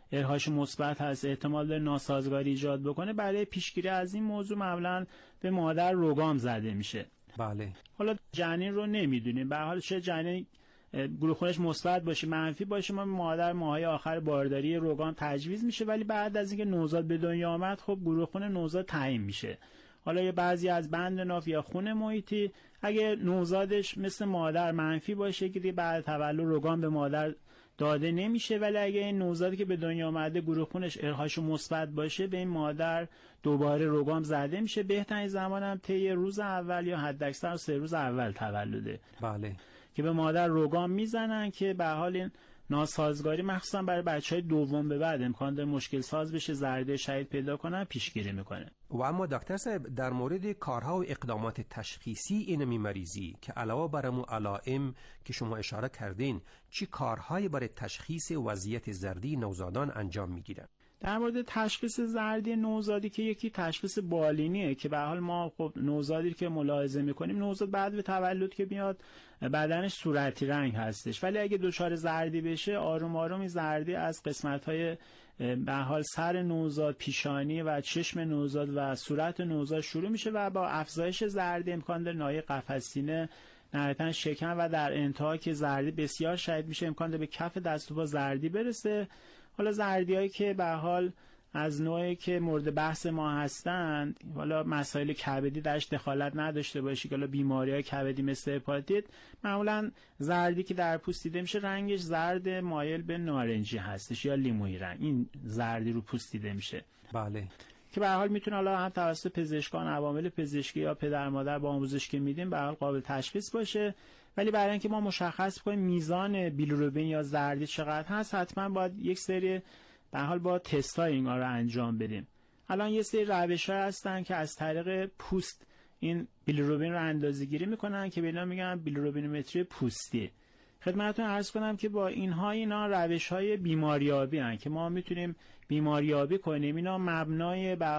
RH مثبت هست، احتمال داره ناسازگاری ایجاد بکنه، برای پیشگیری از این موضوع معمولا به مادر روگام زده میشه. بله. حالا جنین رو نمیدونیم، به هر حال چه جنین گروه خونش مثبت باشه منفی باشه، ما مادر ماهای آخر بارداری روگام تجویز میشه، ولی بعد از اینکه نوزاد به دنیا آمد خب گروه خون نوزاد تعیین میشه. حالا یه بعضی از بند ناف یا خون محیطی اگه نوزادش مثل مادر منفی باشه که بعد تولد روگام به مادر داده نمیشه، ولی اگه این نوزادی که به دنیا آمده گروه خونش RH مثبت باشه به این مادر دوباره روگام زده میشه. بهترین زمان هم طی روز اول یا حداکثر 3 روز اول تولده. بله. که به مادر روگام میزنن که به حال این ناسازگاری مخصوصا برای بچهای دوم به بعد امکان داره مشکل ساز بشه، زرده شدید پیدا کنن، پیشگیری میکنه. و اما دکتر صاحب در مورد کارها و اقدامات تشخیصی این مریضی که علاوه بر علائم که شما اشاره کردین، چی کارهایی برای تشخیص وضعیت زردی نوزادان انجام میگیرن؟ در مورد تشخیص زردی نوزادی که یکی تشخیص بالینیه که به حال ما خب نوزادی که ملاحظه میکنیم نوزاد بعد به تولد که میاد بدنش صورتی رنگ هستش، ولی اگه دچار زردی بشه آروم آروم این زردی از قسمت‌های به حال سر نوزاد، پیشانی و چشم نوزاد و صورت نوزاد شروع میشه و با افزایش زردی امکان داره ناحیه قفس سینه، نهایتاً شکم و در انتها که زردی بسیار شدید میشه امکان داره به کف دست و پا زردی برسه. حالا زردیایی که به حال از نوعی که مورد بحث ما هستند، حالا مسائل کبدی درش دخالت نداشته باشه که حالا بیماری‌های کبدی مثل هپاتیت، معمولا زردی که در پوست دیده میشه رنگش زرد مایل به نارنجی هستش یا لیمویی رنگ، این زردی رو پوست دیده میشه. بله. که به هر حال میتونه حالا هم توسط پزشکان، عوامل پزشکی یا پدر مادر با آموزش که میدیم به هر حال قابل تشخیص باشه. ولی برای اینکه ما مشخص کنیم میزان بیلیروبین یا زردی چقدر هست، حتما باید یک سری به حال با تستای اینا رو انجام بدیم. الان یه سری روش‌ها هستن که از طریق پوست این بیلیروبین رو اندازه‌گیری میکنن که به اینا میگن بیلیروبینومتری پوستی. خدمتتون عرض کنم که با اینا روش‌های بیماریابی هستن که ما میتونیم بیماریابی کنیم. اینا مبنای به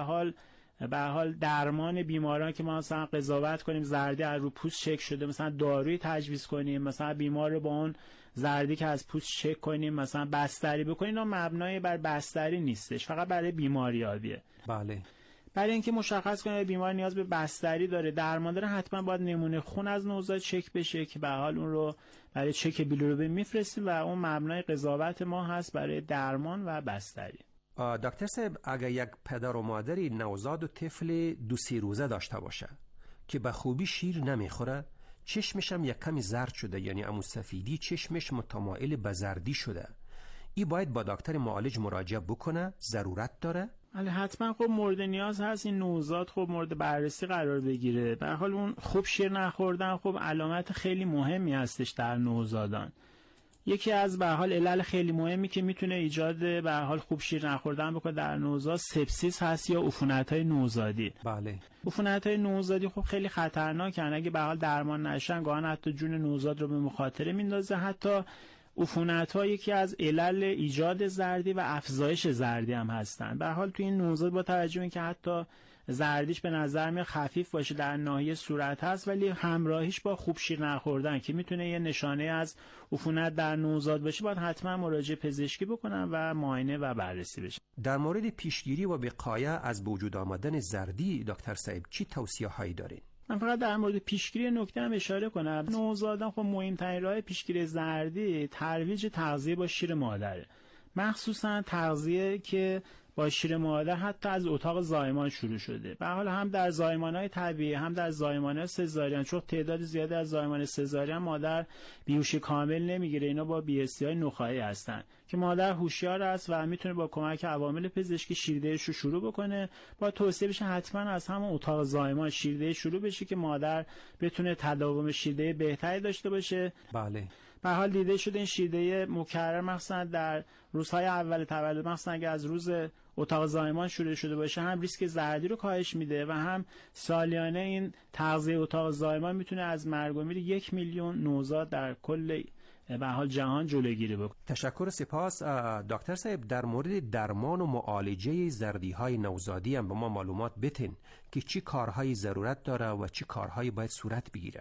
حال درمان بیماران که ما مثلا قضاوت کنیم زردی از رو پوست چک شده، مثلا دارویی تجویز کنیم، مثلا بیمار رو با اون زردی که از پوست چک کنیم مثلا بستری بکنیم، اینا مبنای بر بستری نیستش، فقط برای بیماریابیه. بله. برای اینکه مشخص کنیم بیمار نیاز به بستری داره، درمان داره، حتما باید نمونه خون از نوزاد چک بشه که به حال اون رو برای چک بیلیروبین میفرستیم و اون مبنای قضاوت ما هست برای درمان و بستری. دکتر صاحب، اگر یک پدر و مادری نوزاد و طفل 2-3 روزه داشته باشه که به خوبی شیر نمیخوره، چشمش هم یک کمی زرد شده، یعنی عمو سفیدی چشمش متمایل به زردی شده، این باید با دکتر معالج مراجعه بکنه؟ ضرورت داره؟ ولی حتما خب مورد نیاز هست این نوزاد خب مورد بررسی قرار بگیره. به هر حال اون خوب شیر نخوردن خب علامت خیلی مهمی هستش در نوزادان. یکی از به هر حال علل خیلی مهمی که میتونه ایجاد به هر حال خوب شیر نخوردن بکنه در نوزاد سپسیس هست یا عفونت‌های نوزادی. بله. عفونت‌های نوزادی خب خیلی خطرناکن، اگه به هر حال درمان نشن گاهن حتی جون نوزاد رو به مخاطره میندازه. حتی عفونت‌ها یکی از علل ایجاد زردی و افزایش زردی هم هستن. به هر حال تو این نوزاد با توجه به اینکه حتی زردیش به نظر میاد خفیف باشه در ناحیه صورت هست، ولی همراهیش با خوب شیر نخوردن که میتونه یه نشانه از عفونت در نوزاد باشه، باید حتما مراجعه پزشکی بکنن و معاینه و بررسی بشه. در مورد پیشگیری و وقایه از به وجود آمدن زردی دکتر صاحب چی توصیه هایی دارین؟ من فقط در مورد پیشگیری نکته هم اشاره کنم. نوزادان خب مهمترین راه پیشگیری زردی ترویج تغذیه با شیر مادره، مخصوصا تغذیه که با شیر مادر حتی از اتاق زایمان شروع شده. به حال هم در زایمان‌های طبیعی هم در زایمان‌های سزارین، چون تعداد زیادی از زایمان سزارین مادر بیهوشی کامل نمیگیره، اینا با بی‌احسی‌های نخاعی هستن که مادر هوشیار است و میتونه با کمک عوامل پزشکی شیردهیش رو شروع بکنه. با توصیه بشه حتما از همون اتاق زایمان شیردهی شروع بشه که مادر بتونه تداوم شیردهی بهتری داشته باشه. بله. به حال دیده شده این شیردهی مکرر مثلا در روزهای اول تولد، مثلا اگه از روز اتاق زایمان شروع شده باشه، هم ریسک زردی رو کاهش میده و هم سالیانه این تغذیه اتاق زایمان میتونه از مرگ و میر 1 میلیون نوزاد در کل به حال جهان جلوگیری بکنه. تشکر، سپاس. دکتر صاحب، در مورد درمان و معالجه زردی های نوزادی هم به ما معلومات بتین که چی کارهایی ضرورت داره و چی کارهایی باید صورت بگیره.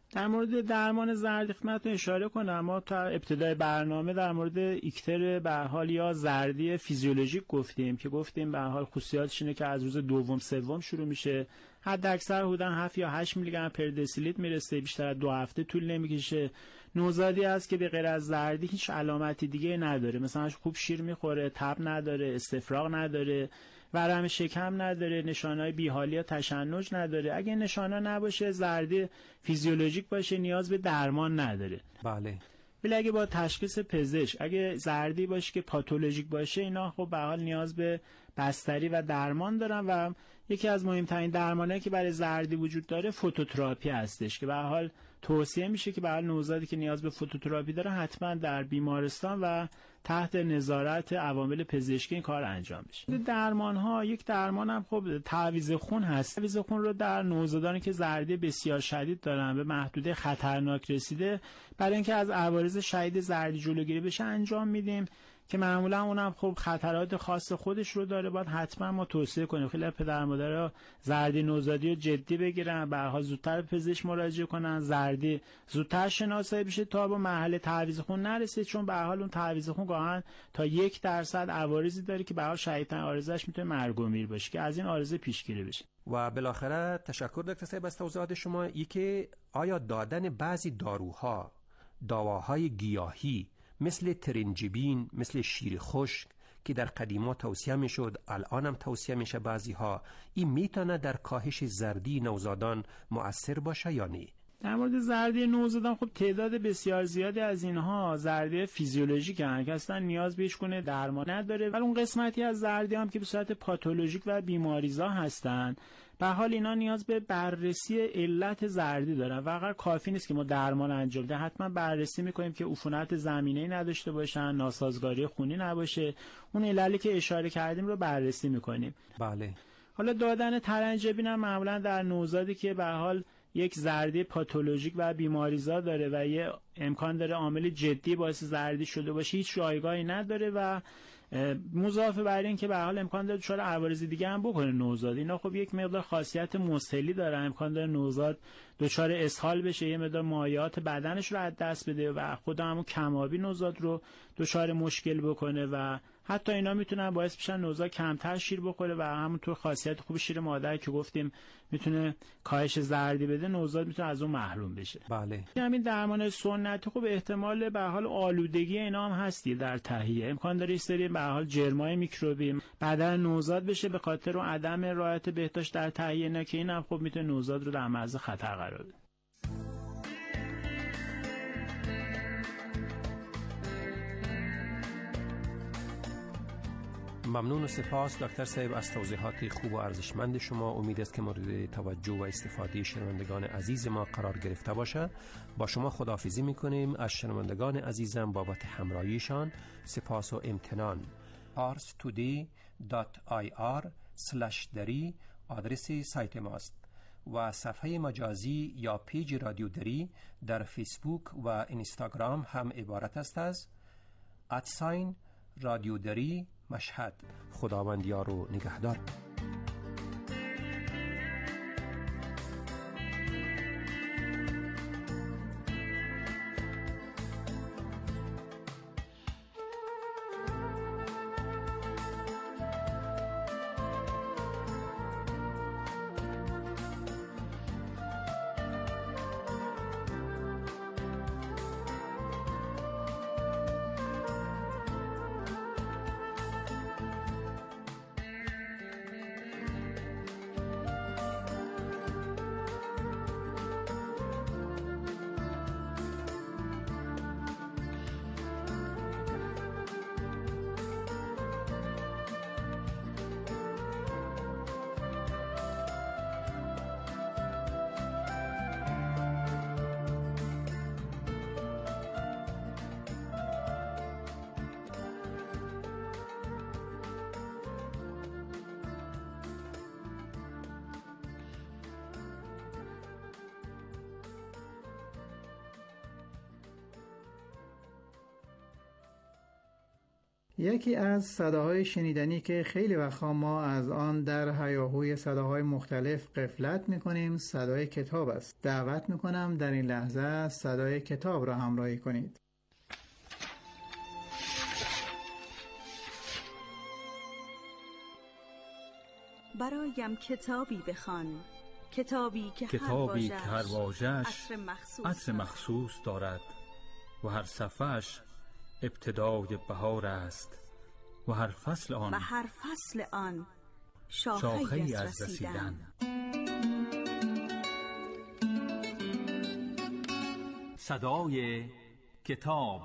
در مورد درمان زردی خدمتتون اشاره کنم. ما تا ابتدای برنامه در مورد ایکتر به حال یا زردی فیزیولوژیک گفتیم که گفتیم به حال خصوصیاتش اینه که از روز دوم سوم شروع میشه، حد اکثر حدود 7 یا 8 میلی گرم پر دسیلیتر میرسه، بیشتر از 2 هفته طول نمیکشه. نوزادی است که به غیر از زردی هیچ علامتی دیگه نداره، مثلا خوب شیر میخوره، تب نداره، استفراغ نداره، ورم شکم نداره، نشانهای بیحالی یا تشنج نداره. اگه نشانه نباشه، زردی فیزیولوژیک باشه، نیاز به درمان نداره. بله. ولی اگه با تشخیص پزشک اگه زردی باشه که پاتولوژیک باشه، اینا خب به حال نیاز به بستری و درمان دارن و یکی از مهمترین درمانایی که برای زردی وجود داره فوتوتراپی هستش که به حال توصیه میشه که به حال نوزادی که نیاز به فوتوتراپی داره حتما در بیمارستان و تحت نظارت عوامل پزشکی این کار انجام بشه. درمان ها، یک درمان هم خب تعویض خون هست. تعویض خون رو در نوزادانی که زردی بسیار شدید دارن، به محدوده خطرناک رسیده، برای اینکه از عوارض شدید زردی جلوگیری بشه انجام میدیم که معمولا اونم خب خطرات خاص خودش رو داره. باید حتما ما توصیه کنیم خیلی پدر مادرها زردی نوزادی رو جدی بگیرن، به هر حال زودتر به پزشک مراجعه کنن، زردی زودتر شناسایی بشه تا به مرحله تعویض خون نرسه، چون به هر حال اون تعویض خون گاهن تا 1% عوارضی داره که به هر حال شدیدترین عارضش میتونه مرگ و میر باشه که از این عارضه پیشگیری بشه. و بالاخره تشکر دکتر صاحب از توضیحات شما. که آیا دادن بعضی داروها، دواهای گیاهی مثل ترنجبین، مثل شیر خشک که در قدیما توصیه میشد، الان هم توصیه میشه بعضی ها، این میتونه در کاهش زردی نوزادان مؤثر باشه یا نه؟ در مورد زردی نوزادان خب تعداد بسیار زیادی از اینها زردی فیزیولوژیک هستند که اصلا نیاز به هیچ گونه درمان نداره، ولی اون قسمتی از زردی هم که به صورت پاتولوژیک و بیماریزا هستند، به حال اینا نیاز به بررسی علت زردی دارن و اگر کافی نیست که ما درمان انجام بدیم، حتما بررسی میکنیم که عفونت زمینه‌ای نداشته باشن، ناسازگاری خونی نباشه، اون عللی که اشاره کردیم رو بررسی میکنیم. بله. حالا دادن ترنجبین هم معمولا در نوزادی که به حال یک زردی پاتولوژیک و بیماریزا داره و یه امکان داره عامل جدی باعث زردی شده باشه، هیچ جایگاهی نداره و مضافه بر این که به حال امکان داره دچار عوارض دیگه هم بکنه نوزاد. اینا خب یک مقدار خاصیت مسهلی داره، امکان داره نوزاد دچار اسهال بشه، یه مقدار مایعات بدنش رو از دست بده و خود همون کمابی نوزاد رو دچار مشکل بکنه و حتی اینا میتونن باعث بشن نوزاد کمتر شیر بخوره و همونطور خاصیت خوب شیر مادر که گفتیم میتونه کاهش زردی بده، نوزاد میتونه از اون محروم بشه. بله. همین درمان سنتی خب احتمال به حال آلودگی اینا هم هستی در تهیه، امکان داره یه سری به حال جرمای میکروبی بدن نوزاد بشه به خاطر اون عدم رعایت بهداشت در تهیه، نه که این هم خب میتونه نوزاد رو در معرض خطر قرار بده. ممنون و سپاس دکتر صاحب از توضیحات خوب و ارزشمند شما. امید است که مورد توجه و استفاده شنوندگان عزیز ما قرار گرفته باشه. با شما خداحافظی میکنیم. از شنوندگان عزیزم بابت همراهیشان سپاس و امتنان. parstoday.ir/dari آدرس سایت ماست و صفحه مجازی یا پیج رادیو دری در فیسبوک و اینستاگرام هم عبارت است از رادیو دری مشهد. خداوند یار و نگهدار. یکی از صداهای شنیدنی که خیلی وقتا ما از آن در هیاهوی صداهای مختلف غفلت میکنیم صدای کتاب است. دعوت میکنم در این لحظه صدای کتاب را همراهی کنید. برایم کتابی بخوان، کتابی که هر واژه‌اش عطر مخصوص دارد و هر صفحه‌اش ابتدای بهار است و هر فصل آن شاخه‌ای از رسیدن. صدای کتاب.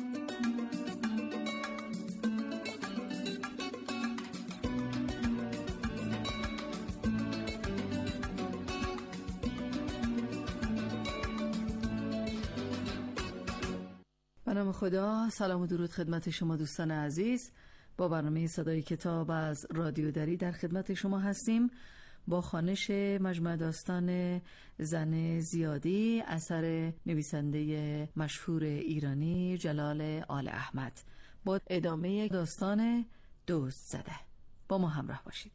به نام خدا، سلام و درود خدمت شما دوستان عزیز. با برنامه صدای کتاب از رادیو دری در خدمت شما هستیم با خوانش مجموعه داستان زن زیادی اثر نویسنده مشهور ایرانی جلال آل احمد با ادامه داستان دزد زده. با ما همراه باشید.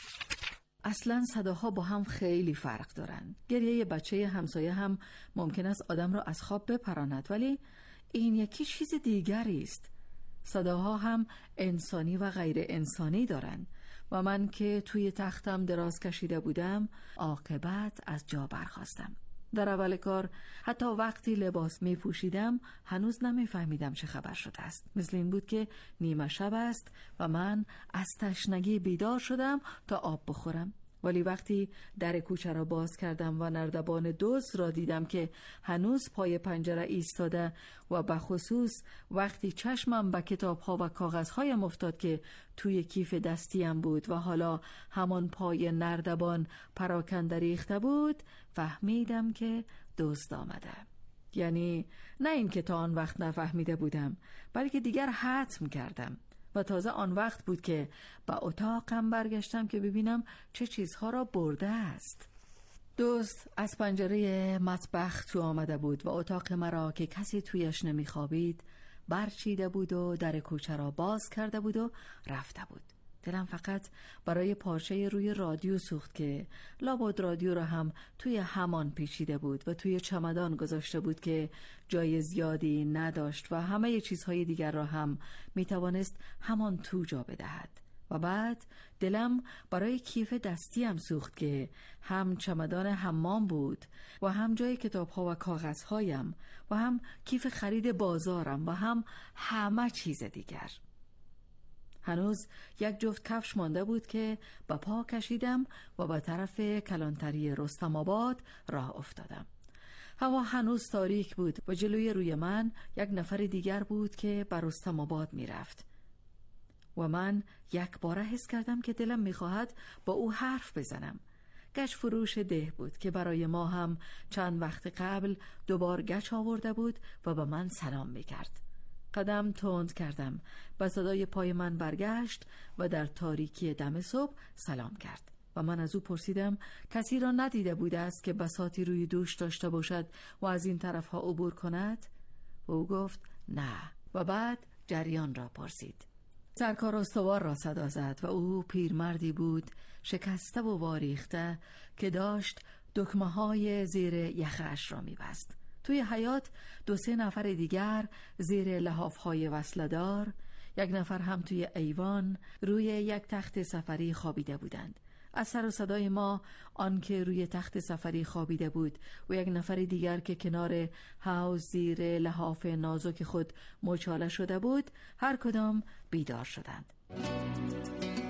اصلا صداها با هم خیلی فرق دارن. گریه بچه همسایه هم ممکن است آدم را از خواب بپراند، ولی این یکی چیز دیگری است. صداها هم انسانی و غیر انسانی دارن و من که توی تختم دراز کشیده بودم عاقبت از جا برخاستم. در اول کار حتی وقتی لباس می پوشیدم هنوز نمی فهمیدم چه خبر شده است. مثل این بود که نیمه شب است و من از تشنگی بیدار شدم تا آب بخورم. ولی وقتی در کوچه را باز کردم و نردبان دزد را دیدم که هنوز پای پنجره ایستاده و بخصوص وقتی چشمم به کتاب‌ها و کاغذهایم افتاد که توی کیف دستیم بود و حالا همان پای نردبان پراکنده ریخته بود، فهمیدم که دزد آمده. یعنی نه این که تا آن وقت نفهمیده بودم، بلکه دیگر حتم کردم و تازه آن وقت بود که به اتاقم برگشتم که ببینم چه چیزها را برده است. دزد از پنجره مطبخ تو آمده بود و اتاق مرا که کسی تویش نمیخوابید برچیده بود و در کوچه را باز کرده بود و رفته بود. دلم فقط برای پارچه روی رادیو سوخت که لابد رادیو را هم توی همان پیچیده بود و توی چمدان گذاشته بود که جای زیادی نداشت و همه چیزهای دیگر را هم میتوانست همان تو جا بدهد. و بعد دلم برای کیف دستیم سوخت که هم چمدان حمام بود و هم جای کتاب‌ها و کاغذهایم و هم کیف خرید بازارم و هم همه چیز دیگر. هنوز یک جفت کفش مانده بود که با پا کشیدم و به طرف کلانتری رستم آباد راه افتادم. هوا هنوز تاریک بود و جلوی روی من یک نفر دیگر بود که به رستم آباد می رفت و من یک باره حس کردم که دلم می خواهد با او حرف بزنم. گچ فروش ده بود که برای ما هم چند وقت قبل دوبار گچ آورده بود و به من سلام می کرد. قدم تند کردم و صدای پای من برگشت و در تاریکی دم صبح سلام کرد و من از او پرسیدم کسی را ندیده بوده است که بساطی روی دوش داشته باشد و از این طرف ها عبور کند؟ و او گفت نه و بعد جریان را پرسید. سرکار استوار را صدا زد و او پیرمردی بود شکسته و واریخته که داشت دکمه های زیر یخش را می‌بست. توی حیاط 2-3 نفر دیگر زیر لحاف‌های وصله‌دار، یک نفر هم توی ایوان روی یک تخت سفری خوابیده بودند. از سر و صدای ما آن که روی تخت سفری خوابیده بود و یک نفر دیگر که کنار حوض زیر لحاف نازک خود مچاله شده بود، هر کدام بیدار شدند.